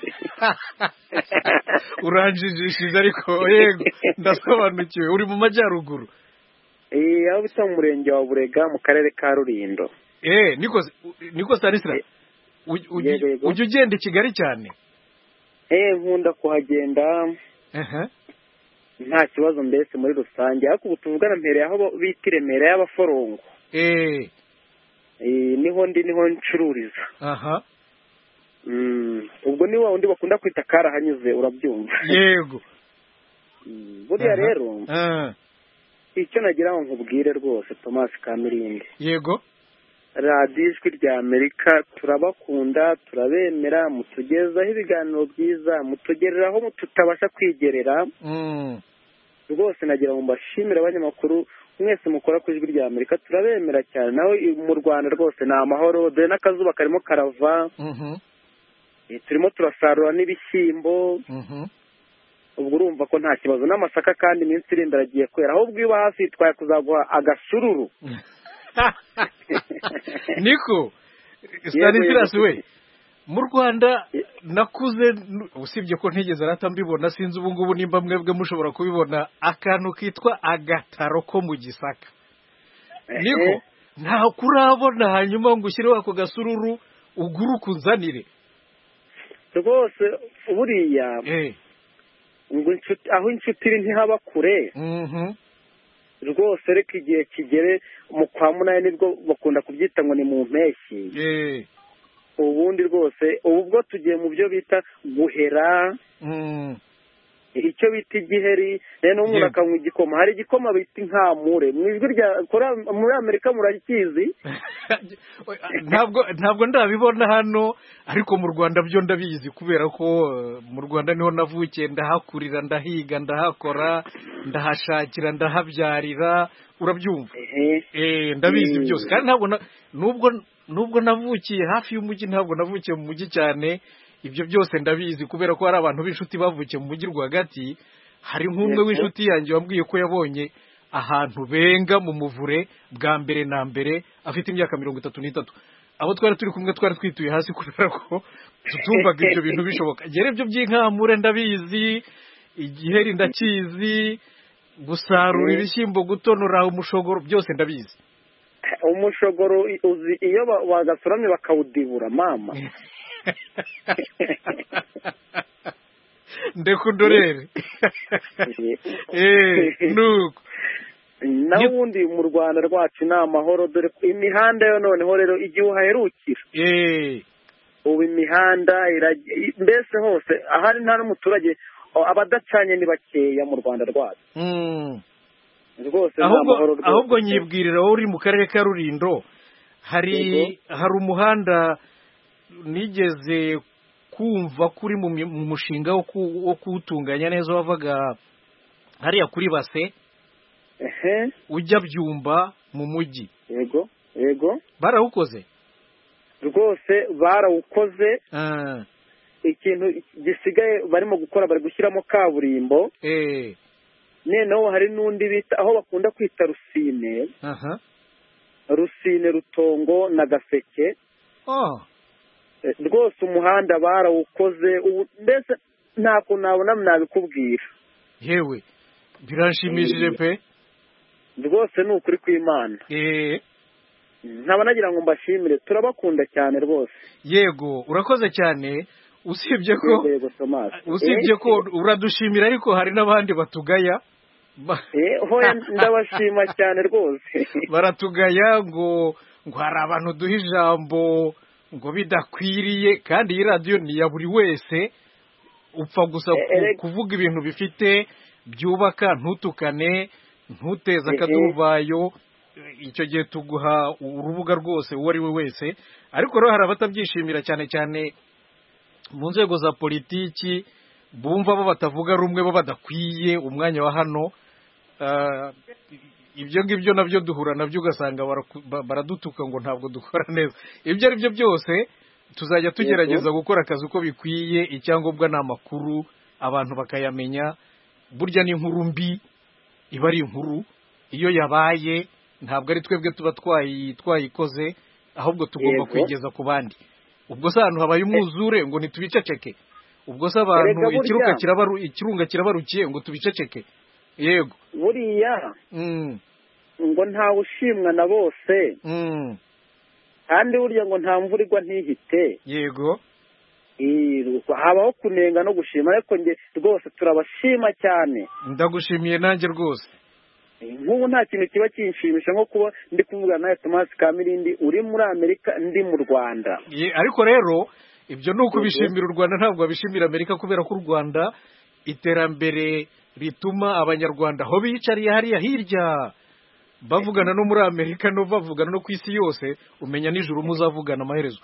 Uranjijishije ariko yego ndasobanukiwe uri mu majyaruguru. Eh, aho bita mu murenge wa Burega mu karere ka Rulindo. Eh, niko niko Stanisla. Ujye ugenda i Kigali cyane? Eh, nkunda kuhagenda. Aha. Nta kibazo mbese muri rusange ariko ubu tuvugana mbere aho bita Remera y'abaforongo. Eh. Eh, niho ndi niho ncururiza. Aha. Mm, ubwo ni wa undi bakunda kwita karahanyuze urabyumva. Yego. Mm, buriya rero. Ah. Icyo nagira ngo nkubwire rwose Thomas Kamirindi. Yego. Radio Ijwi rya Amerika turabakunda turabemera mutugezaho ibiganiro byiza mutugereraho tutabasha kwigerera. Mm. Rwose nagira ngo mbashimire abanyamakuru mwese mukora ku Ijwi rya Amerika turabemera cyane nawe mu Rwanda rwose na amahoro dore n'akazuba karimo karava. Mhm. E, turimo turasarura n'ibishyimbo. Mhm. Ubwo urumva ko nta kibazo n'amasaka kandi iminsi iri imbere agiye kwera aho bwiba hafi twaye kuzaguha agashururu. Niko Stanislas we mu Rwanda nakuze usibye ko ntigeze rata mbibona sinzi ubu ngubu nimba mwebwe mushobora kubibona akantu kitwa agataro ko mu Gisaka. Niko nta kurabona hanyuma ngo ushyireho ako gasururu uguruka uzanire. Rwose buriya eh ngo inshuti aho inshuti iri ntihaba kure. Mhm. Rwose reka igihe kigere mu kwa munani nibwo bakunda kubyita ngo ni mu mpeshyi. Eh. Ubundi rwose ubwo tugiye mu byo bita guhera. Mm. Icyo bita igiheri rero umuntu akanywa igikoma hari igikoma bita inkamure mu ijwi rya muri Amerika murakizi. Ntabwo ntabwo ndabibona hano ariko mu Rwanda byo ndabizi kubera ko mu Rwanda niho navukiye ndahakurira ndahiga ndahakora ndahashakira ndahabyarira urabyumva. Eh ndabizi byose kandi ntabwo nubwo nubwo navukiye hafi y'umujyi ntabwo navukiye mu mujyi cyane. Ibyo byose ndabizi kubera ko hari abantu b'inshuti bavukiye mu mujyi rwagati. Hari nk'umwe w'inshuti yanjye wambwiye ko yabonye ahantu benga mu muvure bwa mbere na mbere afite imyaka mirongo itatu n'itatu. Abo twari turi kumwe twari twituye hasi kubera ko tutumvaga ibyo bintu bishoboka. Gere ibyo by'inkamure ndabizi, igiheri ndakizi, gusarura ibishyimbo gutonora umushogoro byose ndabizi. Umushogoro uzi iyo wagasoramye bakawudibura mama. Ndekundorere. Eh nuko nawundi mu Rwanda rwacu na amahoro dore imihanda yo noneho rero igihe uhaherukira. Eh ubu imihanda mbese hose ahari nta n'umuturage abadacanye ni bakeya mu Rwanda rwacu. Mm. Rwose ahubwo ahubwo nyibwirira wowe uri mu karere ka Rulindo hari hari umuhanda nigeze kumva kuri mu mushinga wo kuwutunganya neza wavaga hariya kuri base. Ehe. Ujya byumba mu mujyi. Yego yego. Barawukoze? Rwose barawukoze. Ah. Ikintu gisigaye barimo gukora bari gushyiramo kaburimbo. Eh. Neneho hari n'undi bita aho bakunda kwita Rusine. Aha. Rusine Rutongo na Gaseke. Oh. Rwose umuhanda barawukoze mbese ntako nabona nabikubwira. Yewe birashimishije pe. Rwose ni ukuri kw'Imana. Eh. Nkaba nagira ngo mbashimire turabakunda cyane rwose. Yego urakoze cyane usibye ko usibye ko uradushimira ariko hari n'abandi batugaya. Eh hoya ndabashima cyane rwose. Baratugaya ngo ngo hari abantu duha ijambo ngo bidakwiriye kandi iyi radio ni ya buri wese upfa gusa kuvuga ibintu bifite byubaka, ntutukane, ntuteze akaduruvayo. Icyo gihe tuguha urubuga rwose uwo ari we wese. Ariko rero hari abatabyishimira cyane cyane mu nzego za politiki, bumva bo batavuga rumwe, bo badakwiye umwanya wa hano. Ibyo ngibyo nabyo duhura nabyo, ugasanga baradutuka ngo ntabwo dukora neza. Ibyo ari byo byose tuzajya tugerageza gukora akazi uko bikwiye. Icyangombwa ni amakuru, abantu bakayamenya. Burya ni inkuru mbi iba ari inkuru iyo yabaye, ntabwo ari twebwe tuba twayikoze, ahubwo tugomba kwigeza ku bandi. Ubwo se ahantu habaye umwuzure ngo ntitubiceceke? Ubwo se abantu ikirunga kirabarukiye ngo tubiceceke? Yego, buriya ngo ntawe ushimwa na bose, kandi burya ngo nta mvura igwa ntihite. Yego, habaho kunenga no gushima, ariko nge rwose turabashima cyane. Ndagushimiye nanjye rwose. Nk'ubu nta kintu kiba kinshimisha nko kuba ndi kuvugana nawe Thomas Kamirindi uri muri Amerika, ndi mu Rwanda. Ariko rero ibyo ni ukubishimira u Rwanda, ntabwo babishimira Amerika, kubera ko u Rwanda iterambere rituma abanyarwanda aho bicariye hariya hirya bavugana no muri Amerika, no bavugana no ku isi yose. Umenya nijoro muzavugana amaherezo.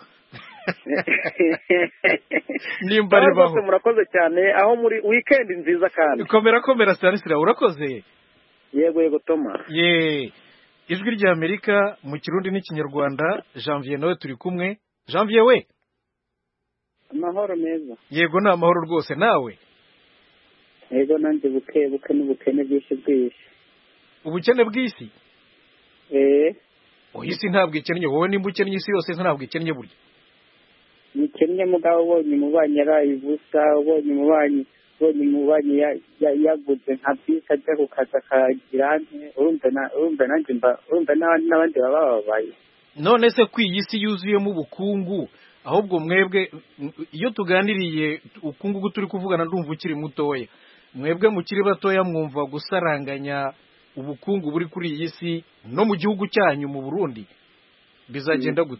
Nimba ribaho. Murakoze cyane aho muri weekend nziza kandi. Komera komera Stanisla, urakoze. Yego yego Toma. Ye. Ijwi rya Amerika mu Kirundi n'Ikinyarwanda. Janvier nawe turi kumwe. Janvier we. Amahoro meza. Yego ni amahoro rwose, nawe? Yego nanjye buke buke n'ubukene bwinshi bwinshi. Ubukene bw'isi? Eh. Isi ntabwo ikennye, wowe nimba ukennye isi yose ntabwo ikennye burya. Nikennye mugabo, ubonye umubanyi arayivusa, ubonye umubanyi ubonye umubanyi yaguze nka bisi ajya ku kazi akagira nte, urumva nanjye mba urumva n'abandi baba bababaye. None se ko iyi si yuzuyemo ubukungu, ahubwo mwebwe iyo tuganiriye ukungugu turi kuvugana ndumva ukiri mutoya, mwebwe mukiri batoya mwumva gusaranganya ubukungu buri kuri iyi si no mu gihugu cyanyu mu Burundi bizagenda gute?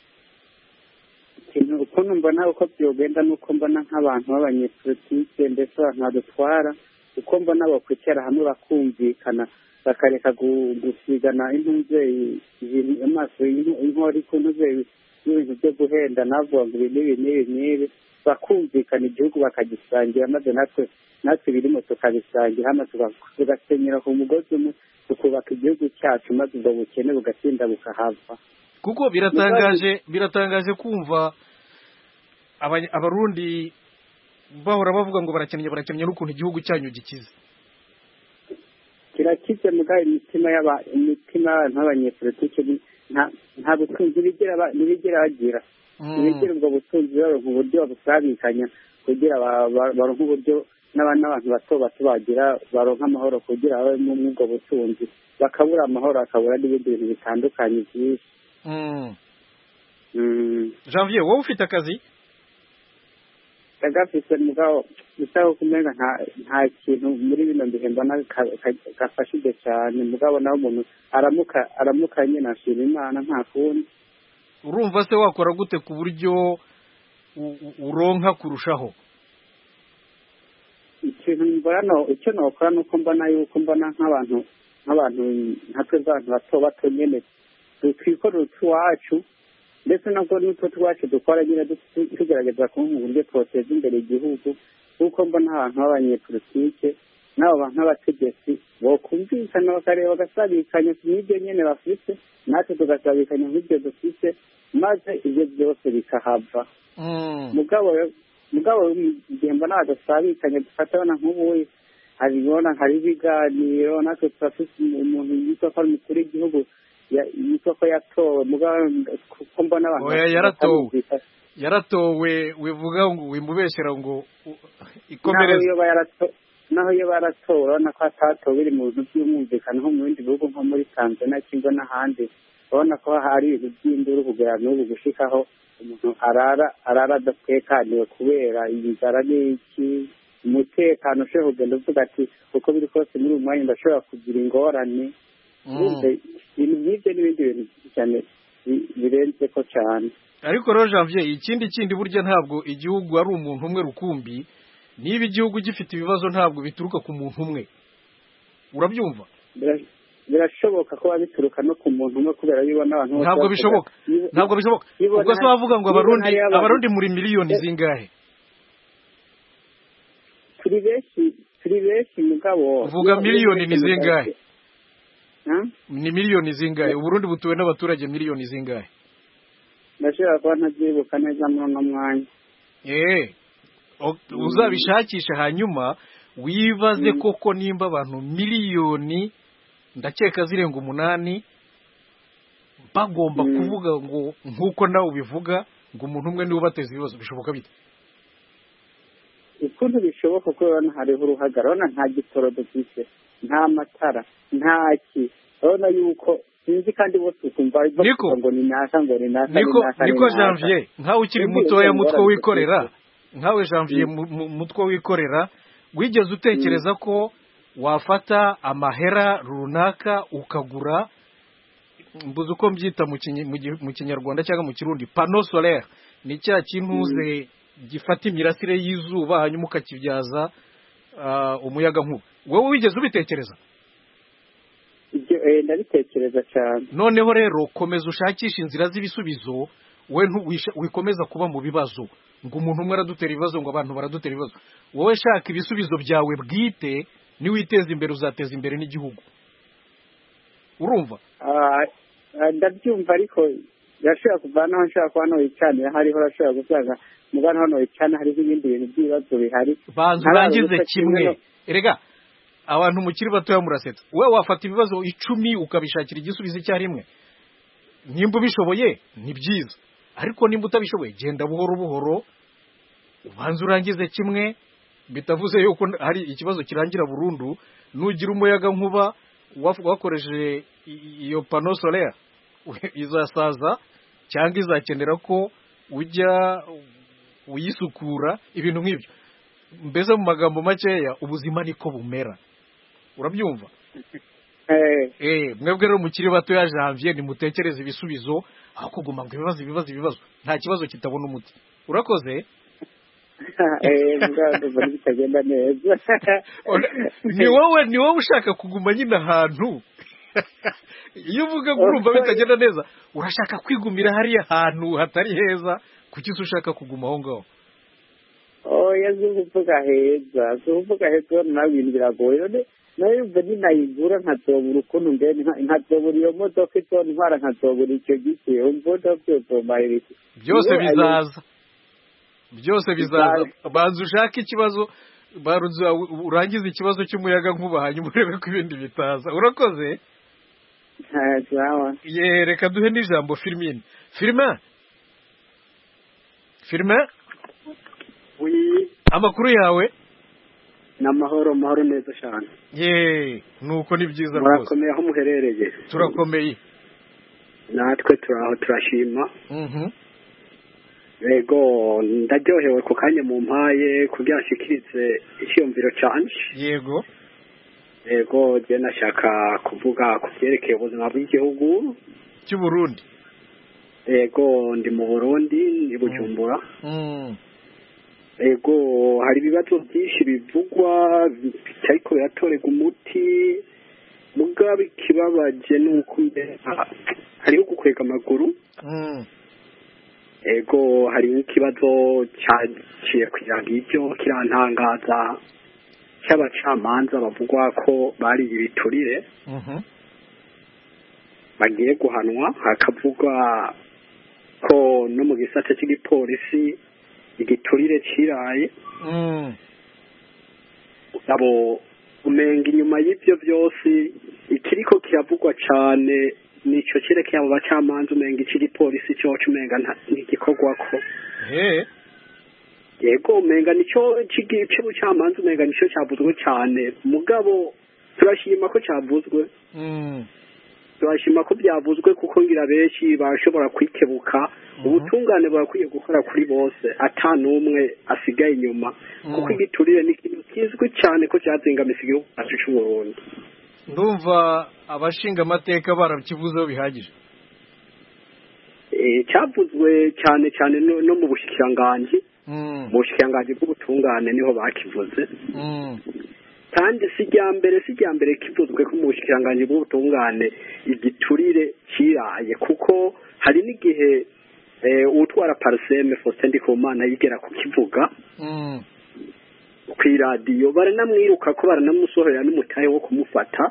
Ikintu uko mbona uko byogenda nuko mbona nk'abantu b'abanyepolitike ndetse abantu badutwara, uko mbona bakwicara hamwe bakumvikana, bakareka gusigana intumbwe amaso inkori ku ntumbwe y'ibintu byo guhenda, navuga ngo ibi n'ibi n'ibi n'ibi, bakumvikana igihugu bakagisangira, maze natwe natwe birimo tukabisangira, hano tugasenyera ku mugozi umwe, tukubaka igihugu cyacu, maze ubwo bukene bugatinda bukahava. Kuko biratangaje biratangaje kumva abarundi bahora bavuga ngo barakennye barakennye n'ukuntu igihugu cyanyu gikize. Kirakize mugaye imitima y'aba imitima y'abantu b'abanyepolitike nta butunzi bigera bagira. Bigera ubwo butunzi baronka uburyo babusabikanya kugira baronka uburyo n'abantu bato bato bagira baronka amahoro kugira babe mu ubwo butunzi, bakabura amahoro akabura n'ibindi bintu bitandukanye byinshi. Janvier, wowe ufite akazi? Ndagafise mugabo bisaba kumenga nta nta kintu muri bino bihe mbona gafashije cyane, mugabo nawe umuntu aramuka aramukanye nashira Imana nta kundi. Urumva se wakora gute ku buryo uronka kurushaho? Ikintu mbona icyo nokora nuko mbona yuko mbona nk'abantu nk'abantu nkatwe abantu bato bato nyene twikorera utwacu, ndetse nabwo n'utwo twacu dukora nyine tugerageza kubona uburyo twoteza imbere igihugu, kuko mbona abantu b'abanyepolitike n'abo bantu b'abategetsi bokumvikana bakareba bagasabikanya ku n'ibyo nyene bafite, natwe tugasabikanya nk'ibyo dufite, maze ibyo byose bikahava. mugabo mugabo igihe mbona bagasabikanya dufatana nk'ubuye, haribona hari ibiganiro, natwe turafite umuntu yitwa ko ari umukuru w'igihugu yitwa ko yatowe, mugabo kuko mbona abantu oya yaratowe yaratowe wivuga ngo wimubeshyera ngo ikomereze naho iyo baratowe urabona ko atatowe biri mu bintu by'umwumvikano nko mu bindi bihugu nko muri Tanzania cyangwa n'ahandi, urabona ko hari ibintu by'induru kugera n'ubu gushikaho umuntu arara arara adatekaniwe kubera inzara n'iki, umutekano ushobora kugenda uvuga ati uko biri kose muri uyu mwanya ndashobora kugira ingorane. Ibintu nk'ibyo n'ibindi bintu cyane birenze ko cyane. Ariko rero Janvier, ikindi kindi burya ntabwo igihugu ari umuntu umwe rukumbi, niba igihugu gifite ibibazo ntabwo bituruka ku muntu umwe urabyumva birashoboka ko bituruka no ku muntu umwe kubera bibona abantu ntabwo bishoboka ntabwo bishoboka ubwo se bavuga ngo abarundi abarundi muri miliyoni zingahe turi benshi turi benshi mugabo vuga miliyoni ni zingahe ni miliyoni zingahe uburundi butuwe n'abaturage miliyoni zingahe ndashobora kuba ntabyibuka neza muri uno mwanya eh uzabishakisha hanyuma wibaze koko nimba abantu miliyoni ndakeka zirenga umunani bagomba kuvuga ngo nkuko nawe ubivuga ngo umuntu umwe niwe ubateza ibibazo bishoboka bite ukuntu bishoboka ko urabona hariho uruhagarara nta gitoro dufite nta matara nta ki urabona yuko sinzi kandi bose ukumva bavuga ngo ni naka ngo ni naka niko niko Janvier nkawe ukiri mutoya mutwe wikorera nkawe Janvier mutwe wikorera wigeze utekereza ko wafata amahera runaka ukagura mbuze uko mbyita mu kinyarwanda cyangwa mu kirundi pano solaire ni cya kintuze gifata imirasire y'izuba hanyuma ukakibyaza umuyaga nkuba wowe wigeze ubitekereza ndabitekereza cyane noneho rero komeza ushakisha inzira z'ibisubizo we wikomeza kuba mu bibazo ngo umuntu umwe aradutera ibibazo ngo abantu baradutera ibibazo wowe shaka ibisubizo byawe bwite niwiteza imbere uzateza imbere n'igihugu urumva ndabyumva ariko yashobora kuvanaho nshaka kuba hano wicanira hariho urashobora gusanga mugana hano wicana hariho ibindi bintu by'ibibazo bihari banza urangize kimwe erega abantu mukiri batoya murasetsa we wafata ibibazo icumi ukabishakira igisubizo icyarimwe nimba ubishoboye ni byiza ariko nimba utabishoboye genda buhoro buhoro ubanza urangize kimwe bitavuze yuko hari ikibazo kirangira burundu nugira umuyaga nkuba wakoresheje iyo pano solaire izasaza cyangwa izakenera ko ujya uyisukura ibintu nk'ibyo mbese mu magambo makeya ubuzima niko bumera urabyumva eh mwebwe rero mukiri bato ya Janvier nimutekereze ibisubizo aho kuguma ngo ibibazo ibibazo ibibazo nta kibazo kitabona umuti urakoze eh ngado bitagenda neza ni wowe ni wowe ushaka kuguma nyine ahantu iyo uvuga ngo urumva bitagenda neza urashaka kwigumira hariya ahantu hatari heza kuki ushaka kuguma aho ngaho oh yazuvuga heza zuvuga heza nawe ibintu biragoye none nayo bani nayigura nkazobura ukuntu ndene nkazobura iyo modoka ito ntwara nkazobura icyo giti umboda byose mayiriki byose bizaza byose bizaza banza ushaka ikibazo baruza urangiza ikibazo cy'umuyaga nkuba hanyuma urebe ko ibindi bitaza urakoze sawa ye reka duhe n'ijambo Firmin Firmin Firmin oui amakuru yawe namahoro mahoro neza cyane ye nuko ni byiza rwose murakomeye aho muherereye turakomeye natwe turaho turashima mhm yego ndaryohewe ku kanya mu mpaye kugira nshikirize icyumviro cyanje yego yego je nashaka kuvuga ku byerekeye ubuzima bw'igihugu cy'u Burundi yego ndi mu Burundi ni Bujumbura mm. Ego hari ibibazo byinshi bivugwa bitariko biratorega umuti mugabe kibabaje nuko hariho gukwega amaguru mm. Ego hari ikibazo cyaciye kugira ngicyo kirantangaza cy'abacamanza bavugwa ko bari ibiturire mhm bagiye guhanwa hakavugwa ko no mu gisata cy'igipolisi igiturire kiraye mm. abo umenga inyuma y'ibyo byose ikiriko kiravugwa cyane nico kirekeye abo bacamanza umenga iki gipolisi cyo umenga ntigikorwako eh yego umenga nico cy'ubucamanza umenga nico cyavuzwe cyane mugabo turashima ko cyavuzwe mm. turashima ko byavuzwe kuko ngira benshi bashobora kwikebuka ubutungane burakwiye gukora kuri bose ata n'umwe asigaye inyuma kuko igiturire ni ikintu kizwi cyane ko cyazingamisa igihugu cyacu cy'u Burundi ndumva abashinga amateka barakivuzeho bihagije eh cyavuzwe cyane cyane no mu bushikiranganje mu bushikiranganji bw'ubutungane niho bakivuze kandi si rya mbere si rya mbere kivuzwe ko mu bushikiranganji bw'ubutungane igiturire kiraye kuko hari n'igihe utwara pariseme Faustin Ndikumana yigera kukivuga kw'iradiyo baranamwiruka ko baranamusohorera n'umutahe wo kumufata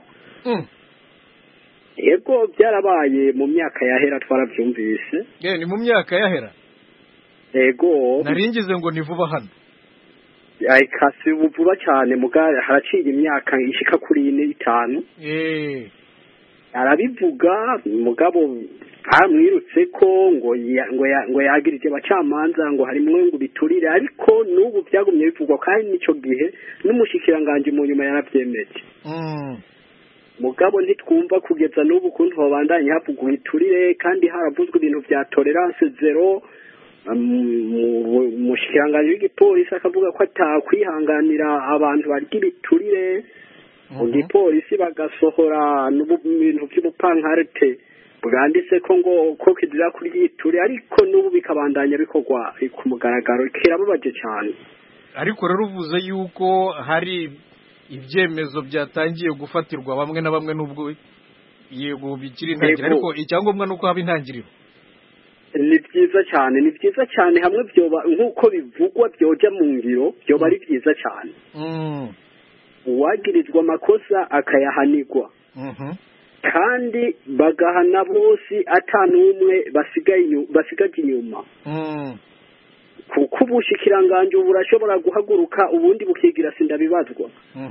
yego byarabaye mu myaka yahera twarabyumvise ni mu myaka yahera yego naringize ngo ni vuba hano ay kasi vuba cyane mugare haraciye imyaka ishika kuri ine itanu eh arabivuga mugabo amwirutse ko ngo ngo ngo yagirije abacamanza ngo harimo ngo biturire ariko n'ubu byagumye bivugwa kandi nico gihe n'umushikiranganje mu nyuma yaravyemeje mugabo ntitwumva kugeza n'ubu kuntu babandanye havugwa biturire kandi haravuzwe ibintu vya tolerance zero umushikiranganje w'igipolisi akavuga ko atakwihanganira abantu barya ibiturire mu gipolisi bagasohora n'ibintu by'ubupankarite bwanditse ko ngo ko kidira kuri igiturire ariko n'ubu bikabandanya bikorwa ku mugaragaro kirababaje cyane ariko rero uvuze yuko hari ibyemezo byatangiye gufatirwa bamwe na bamwe n'ubwo yego bikiri intangiriro ariko icyangombwa nuko haba intangiriro ni byiza cyane ni byiza cyane hamwe byoba nk'uko bivugwa byoja mu ngiro byoba ari byiza cyane uwagirizwa amakosa akayahanirwa kandi bagahana bose atanumwe basigaye basigaje inyuma kuko ubushikiranganje burashobora guhaguruka ubundi bukigira sindabibazwa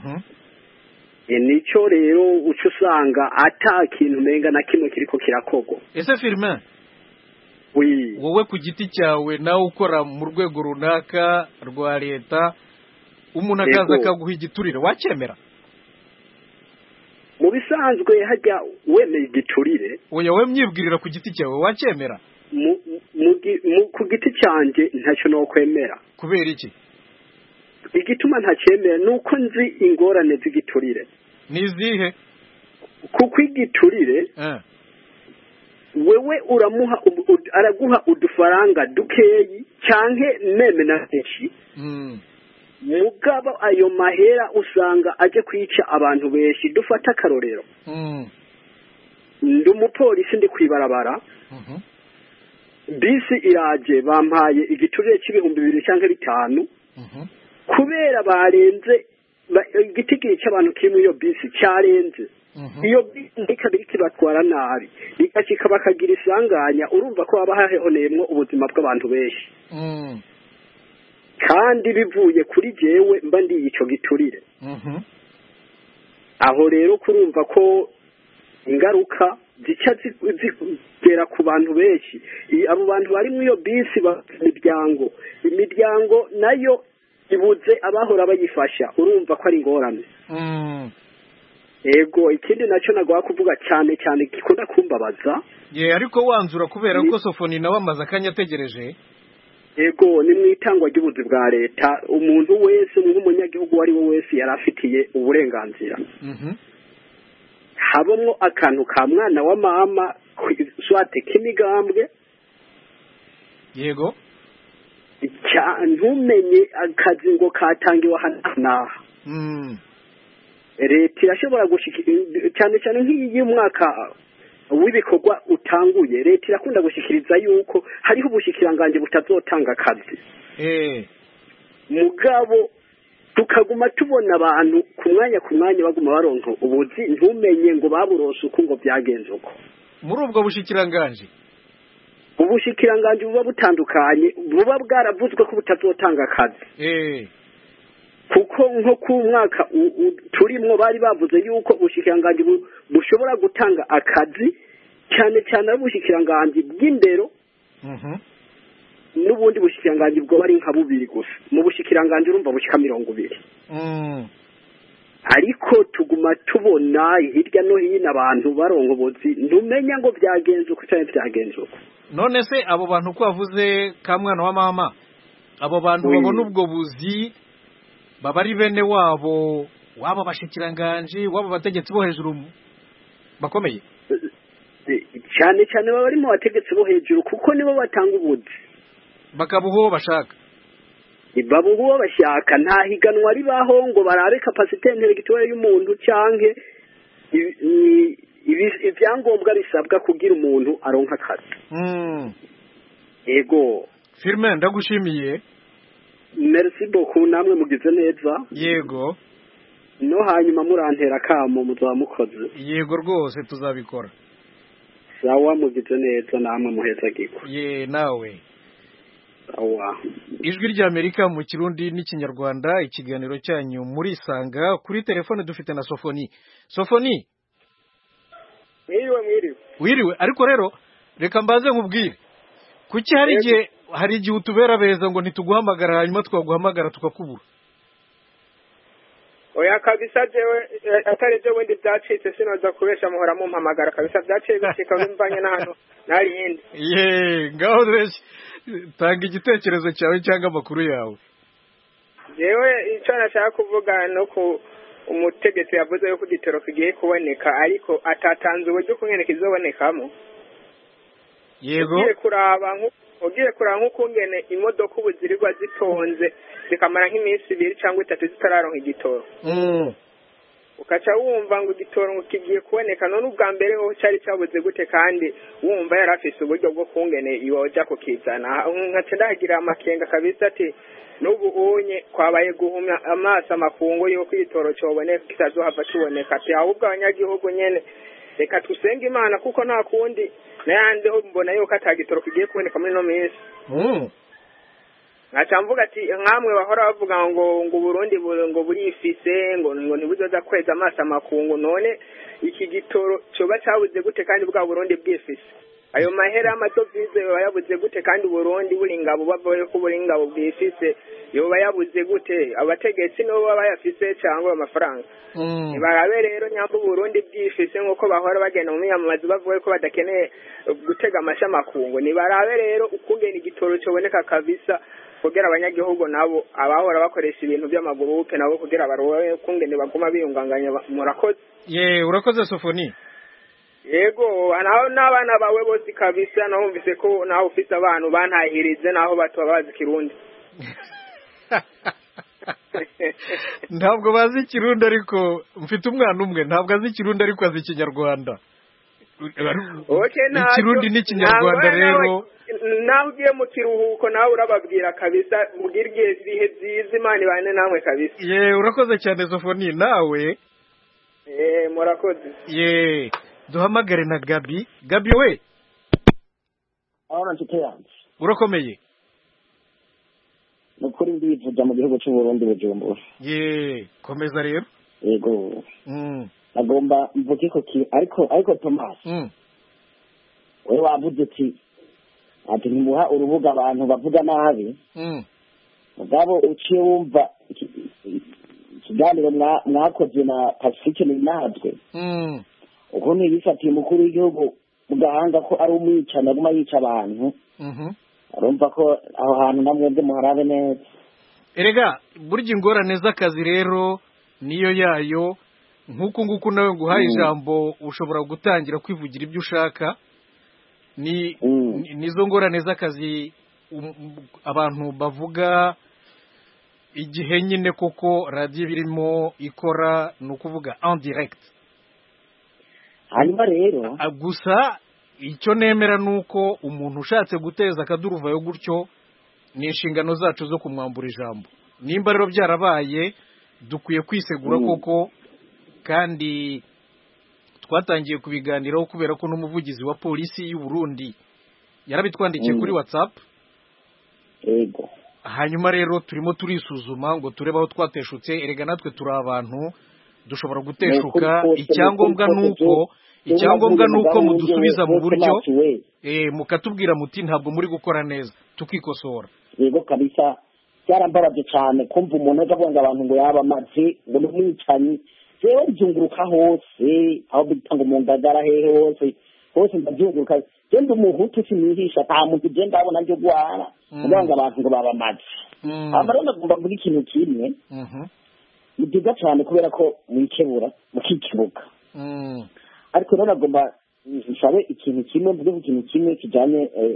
nico rero uco usanga ata kintu menga na kimwe kiriko kirakogwa ese Firmin oui wowe ku giti cyawe nawe ukora mu rwego runaka rwa leta umuntu akaza akaguha igiturire wacyemera mu bisanzwe hajya wemeye igiturire oya we myibwirira ku giti cyawe wacyemera ku giti cyanjye ntacyo nokwemera kubera iki igituma ntacyemera nuko nzi ingorane z'igiturire ni izihe kuko igiturire wewe uramuha araguha udufaranga dukeyi cyanke meme na kenshi mugabo ayo mahera usanga aje kwica abantu benshi dufata akarorero ndi umupolisi ndi kwibarabara bisi iraje bampaye igiturire cy'ibihumbi bibiri cyangwa bitanu kubera barenze igitigiri cy'abantu kiri muri iyo bisi cyarenze iyo bisi kabiri kibatwara nabi ikakika bakagira isanganya urumva ko haba hahoneyemwo ubuzima bw'abantu benshi kandi bivuye kuri jewe mba ndi ico giturire aho rero kurumva ko ingaruka zica zigera ku bantu benshi abo bantu bari muri iyo bisi imiryango imiryango nayo ibuze abahora bayifasha urumva ko ari ingorane ego ikindi nacyo nagwa kuvuga cyane cyane gikunda kumbabaza ye ariko wanzura kubera ko Sofoni nawe amaze akanya ategereje ego ni mwitangwa ry'ubuzi bwa leta umuntu wese nk'umunyagihugu ari we wese yarafitiye uburenganzira habamwo akantu ka mwana wa mama swate kimigambwe yego ntumenye akazi ngo katangiwe hanaha leta irashobora gushikira cyane cyane nk'iyi mwaka w'ibikorwa utanguye leta irakunda gushikiriza yuko hariho ubushikiranganje butazotanga akazi mugabo tukaguma tubona abantu ku mwanya ku mwanya baguma baronka ubuzi ntumenye ngo baburose uko ngo byagenze uko muri ubwo bushikiranganje ubushikiranganje buba butandukanye buba bwaravuzwe ko butazotanga akazi kuko nko ku mwaka turimwo bari bavuze yuko ubushikiranganje bushobora gutanga akazi cyane cyane ubushikiranganje bw'indero n'ubundi bushikiranganje bwo bari nka bubiri gusa mu bushikiranganje urumva bushika mirongo ibiri ariko tuguma tubona hirya no hino abantu baronka ubuzi ntumenya ngo byagenze uko cyane byagenze uko none se abo bantu ko bavuze ka mwana wa mama abo bantu babona ubwo buzi baba ari bene wabo wabo bashikiranganje wabo bategetsi bo hejuru bakomeye cyane cyane baba ari mu bategetsi bo hejuru kuko nibo batanga ubuzi bakabuho bashaka baba uwo bashaka nta higanwa ribaho ngo barabe kapasite intellectuelle y'umuntu canke ibyangombwa bisabwa kugira umuntu aronka akazi. Mm. Yego. Firmin ndagushimiye. Merci beaucoup namwe mugize neza. Yego. No hanyuma murantera kamo muzaba mukoze. Yego rwose tuzabikora. Sawa mugize neza namwe muheza giko. Ye nawe. Sawa. Ijwi rya Amerika mu Kirundi n'Ikinyarwanda, ikiganiro cyanyu muri Sanga. Kuri telefone dufite na Sofoni. Sofoni. Mwiriwe mwiriwe. Wiriwe ariko rero reka mbaze nkubwire. Kuki hari igihe hari igihe utubera beza ngo ntituguhamagara hanyuma twaguhamagara tukakubura? Oya kabisa jewe atari je windi byacitse sinoza kubesha muhora mumpamagara kabisa byaciye bishika bimvanye n'ahantu nari yindi. Ye ngaho rwese tanga igitekerezo cyawe cyangwa amakuru yawe. Jewe icyo nashaka kuvuga no ku umutegetsi yavuze yuko igitoro kigiye kuboneka ariko atatanze uburyo kungene kizobonekamo. Yego. Ugiye kuraba nko ugiye kuraba nko kungene imodoka ubuzirirwa zitonze zikamara nk'iminsi ibiri cyangwa itatu zitararonka igitoro. Mm. Ukaca wumva ngo igitoro ngo kigiye kuboneka none ubwa mbere ho cyari cyabuze gute kandi wumva yarafise uburyo bwo kungene iwoja kukizana. Nkaca ndagira amakenga kabisa ati n'ubu unye kwabaye guhumya amaso amakungu yuko igitoro cyoboneka kitazohava kiboneka ati ahubwo abanyagihugu nyene reka tusenge Imana kuko nta kundi nayandi ho mbona yuko atagitoro kigiye kuboneka muri no minsi. Mm. Ngaca mvuga ati nkamwe bahora bavuga ngo ngo Burundi ngo burifise ngo ngo nibuzoza kweza amaso amakungu none iki gitoro cyoba cyabuze gute kandi bwa Burundi bwifise ayo mahera amadovize bayabuze gute kandi Burundi buri ngabo bavuye ko buri ngabo bwifise yoba yabuze gute abategetsi no baba bayafise cyangwa amafaranga. Mm. Barabe rero nyambo Burundi bwifise nkuko bahora bagenda mu myamamazi bavuye ko badakeneye gutega amashamakungu ni barabe rero ukungena igitoro cyoboneka kabisa kugira abanyagihugu nabo abahora bakoresha ibintu by'amagurupe nabo kugira barowe kungene baguma biyunganganya murakoze. Ye urakoze Sofoni. Yego naho n'abana bawe bose kabisa nahumvise ko naho ufite abantu bantahirize naho bato bazi Kirundi. Ntabwo bazi Kirundi ariko mfite umwana umwe ntabwo azi Kirundi ariko azi Kinyarwanda. Okay na Kirundi n'Ikinyarwanda rero naho ugiye mu kiruhuko nawe urababwira kabisa mugirye ibihe byiza Imana ibane namwe kabisa. Ye urakoze cyane Sofoni nawe. Eh murakoze. Ye duhamagare na Gabi. Gabi we. Ahora ntiteyanje. Urakomeye. Nukuri ndivuga mu gihugu cy'u Burundi Bujumbura. Ye komeza rero. Yego. Mm. Agomba mvuge ko ki ariko ariko Thomas. Mm. Wewe wavuze ati ati nimuha urubuga abantu bavuga nabi. Mm. Mugabo uciye wumva ikiganiro mwakoze na Pacifique Ninazwe. Mm. Ukuntu yifatiye umukuru w'igihugu mugahanga ko ari umwicana aguma yica abantu. Mhm. Arumva ko aho hantu namwebwe muharabe neza. Erega burya ingorane z'akazi rero niyo yayo nkuko nguko nawe nguhaye ijambo ushobora gutangira kwivugira ibyo ushaka ni Mm. nizo ngorane z'akazi um, abantu bavuga igihe nyine koko radio birimo ikora no kuvuga en direct. Hanyuma rero Gusa icyo nemera nuko umuntu ushatse guteza akaduruvayo gutyo ni inshingano zacu zo kumwambura ijambo. Nimba rero byarabaye dukwiye kwisegura Mm. koko kandi twatangiye kubiganiraho kubera ko n'umuvugizi wa polisi y'u Burundi yarabitwandikiye Mm. kuri WhatsApp. Yego. Hanyuma rero turimo turisuzuma ngo turebe aho twateshutse erega natwe turi abantu dushobora guteshuka icyangombwa nuko icyangombwa nuko mudusubiza mu buryo eh mukatubwira muti ntabwo muri gukora neza tukikosora. Yego kabisa cyarambabaje cyane kumva umuntu avuga abantu ngo yaba amazi ngo n'umwicanyi jewe byunguruka hose aho bitanga mu ngagara hehe hose hose ndabyunguruka genda umuhutu simihisha nta muntu je ndabona nje gwara ngo abantu ngo baba amazi. Amara ndagomba mvuga ikintu kimwe. Mhm. Bidiga cyane kubera ko mwikebura mukikibuka. Mm. Ariko rero nagomba nsabe ikintu kimwe mvuge ikintu kimwe kijanye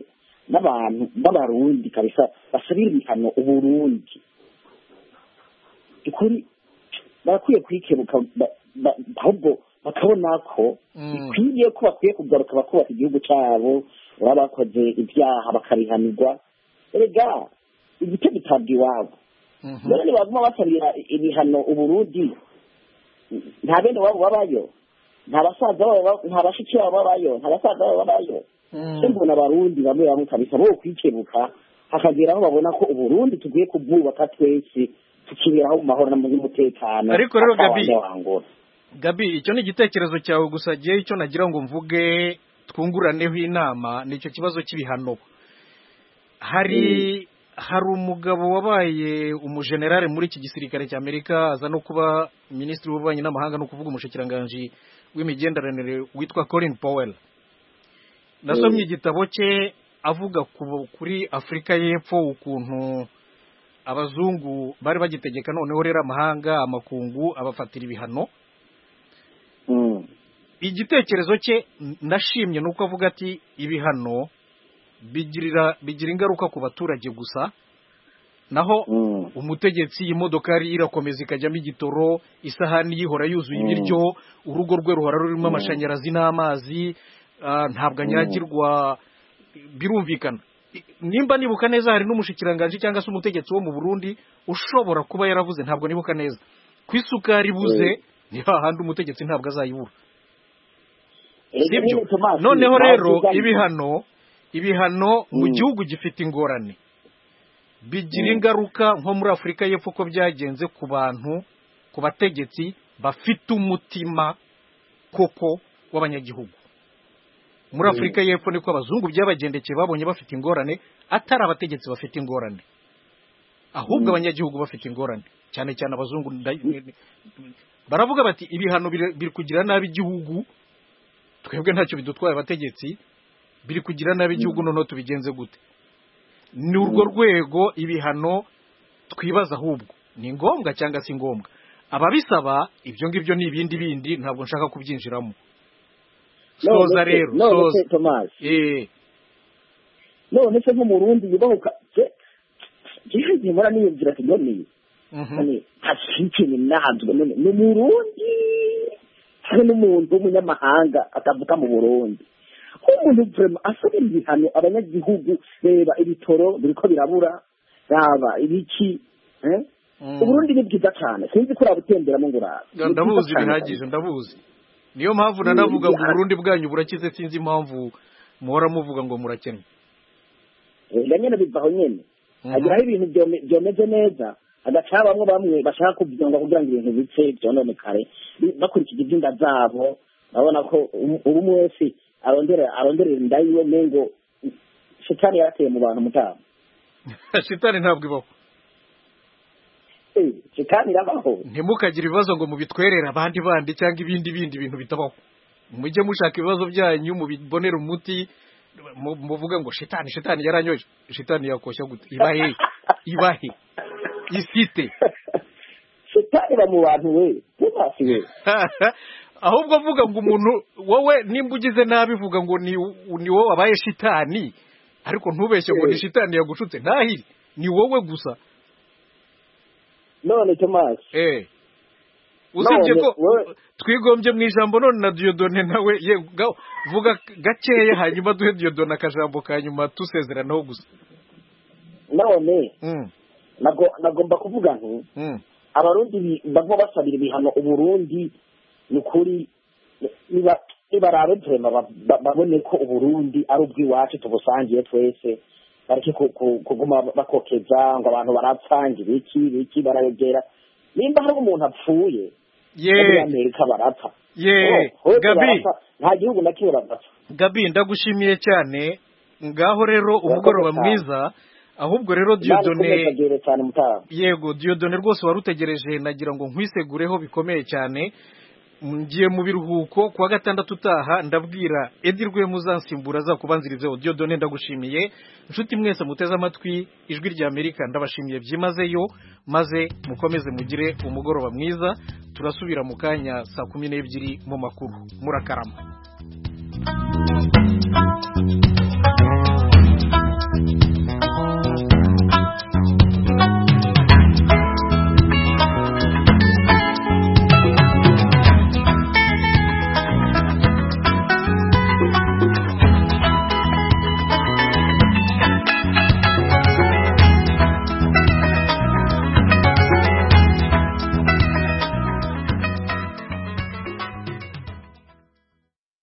n'abantu b'abarundi kabisa basabira ibihano uburundi ukuri barakwiye kwikebuka ahubwo bakabona ko bikwiye ko bakwiye kugaruka bakubaka igihugu cyabo baba bakoze ibyaha bakabihanirwa erega igite gitabwa iwabo rero nibaguma basabira ibihano uburundi nta bene wabo babayo nta basaza babo nta bashiki babo babayo nta basaza babo babayo mbona abarundi bamwe bamwe kabisa bo kwikebuka hakagera aho babona ko uburundi tugiye kubwubaka twese tukiberaho mu mahoro n'umutekano. Ariko rero Gabi Gabi icyo ni igitekerezo cyawe gusa giye icyo nagira ngo mvuge twunguraneho inama nicyo kibazo cy'ibihano. Hari hari umugabo wabaye umujenerale muri iki gisirikare cya Amerika aza no kuba minisitiri w'ububanyi n'amahanga no kuvuga umushikiranganje w'imigenderanire witwa Colin Powell. Nasomye igitabo cye avuga kuri Afurika y'Epfo ukuntu abazungu bari bagitegeka noneho rero amahanga amakungu abafatira ibihano. Igitekerezo cye nashimye nuko avuga ati ibihano bigirira bigira ingaruka ku baturage gusa naho umutegetsi imodokari irakomeza ikajyamo igitoro isahani yihora yuzuye ibiryo urugo rwe ruhora rurimo amashanyarazi n'amazi ntabwo anyagirwa birumvikana. Nimba nibuka neza hari n'umushikiranganje cyangwa se umutegetsi wo mu Burundi ushobora kuba yaravuze ntabwo nibuka neza ku isukari buze ni hahandi umutegetsi ntabwo azayibura. Sibyo noneho rero ibihano ibihano mu gihugu gifite ingorane bigira ingaruka nko muri Afurika y'Epfo ko byagenze ku bantu ku bategetsi bafite umutima koko w'abanyagihugu. Muri Afurika y'Epfo niko abazungu byabagendekeye babonye bafite ingorane atari abategetsi bafite ingorane ahubwo abanyagihugu bafite ingorane cyane cyane abazungu baravuga bati ibihano biri kugira nabi igihugu twebwe ntacyo bidutwaye abategetsi biri kugira nabi igihugu none tubigenze gute. Ni urwo rwego ibihano twibaza ahubwo ni ngombwa cyangwa si ngombwa ababisaba ibyo ngibyo ni ibindi bindi ntabwo nshaka kubyinjiramo. Soza rero soza Thomas eh none se mu Burundi yubahuka je je mara ni ngira tiboni nani hashinkiye nahanzwe none mu Burundi hari n'umuntu w'umunyamahanga atavuka mu Burundi umuntu vrema asaba ibihano abanyagihugu reba ibitoro biriko birabura raba ibiki eh Uburundi ni bwiza cyane sinzi ko urabutembera mu ngurara ndabuzi bihagije ndabuzi niyo mpamvu nanavuga ngo Burundi bwanyu burakize sinzi impamvu muhora muvuga ngo murakene. Eh nyene bivaho nyene agira ibintu byomeze neza agaca bamwe bamwe bashaka kubyonga kugira ngo ibintu bice byonone kare bakurikije ibyinda zabo babona ko ubu mwese arondera arondera ndayiwe mengo shitani yateye mu bantu mutaba. Shitani ntabwo ibaho. Eh shitani irabaho. Ntimukagira ibibazo ngo mubitwerera abandi bandi cyangwa ibindi bindi bintu bitabaho. Mujye mushaka ibibazo byanyu mubibonera umuti muvuga ngo shitani shitani yaranyoje shitani yakoshya gute ibahe ibahe ifite shitani ba mu bantu we tubasiwe ahubwo vuga ngo umuntu wowe nimba ugize nabi vuga ngo ni ni wowe abaye shitani ariko ntubeshye ngo ni shitani yagushutse ntahiri ni wowe gusa. None Thomas eh usibye ko twigombye mu ijambo none na Dieudonne nawe vuga gakeye hanyuma duhe Dieudonne akajambo kanyuma tusezeranaho gusa. None nago nagomba kuvuga nti abarundi bagomba basabira ibihano uburundi nukuri niba ibarabe vrema babone ko uburundi ari ubwiwacu tubusangiye twese bareke kuguma bakokeza ngo abantu barapfangira iki iki barayegera nimba hari umuntu apfuye ye Amerika barapfa ye Gabi nta gihugu nakibura bapfa. Gabi ndagushimiye cyane ngaho rero umugoroba mwiza ahubwo rero Dieudonne yego Dieudonne rwose warutegereje nagira ngo nkwisegureho bikomeye cyane ngiye mu biruhuko kwa gatandatu utaha ndabwira edirwe muzansimbura za kubanzirizeho. Dieudonne ndagushimiye inshuti mwese muteze amatwi ijwi rya Amerika ndabashimiye byimazeyo maze mukomeze mugire umugoroba mwiza turasubira mu kanya saa kumi n'ebyiri mu makuru murakarama.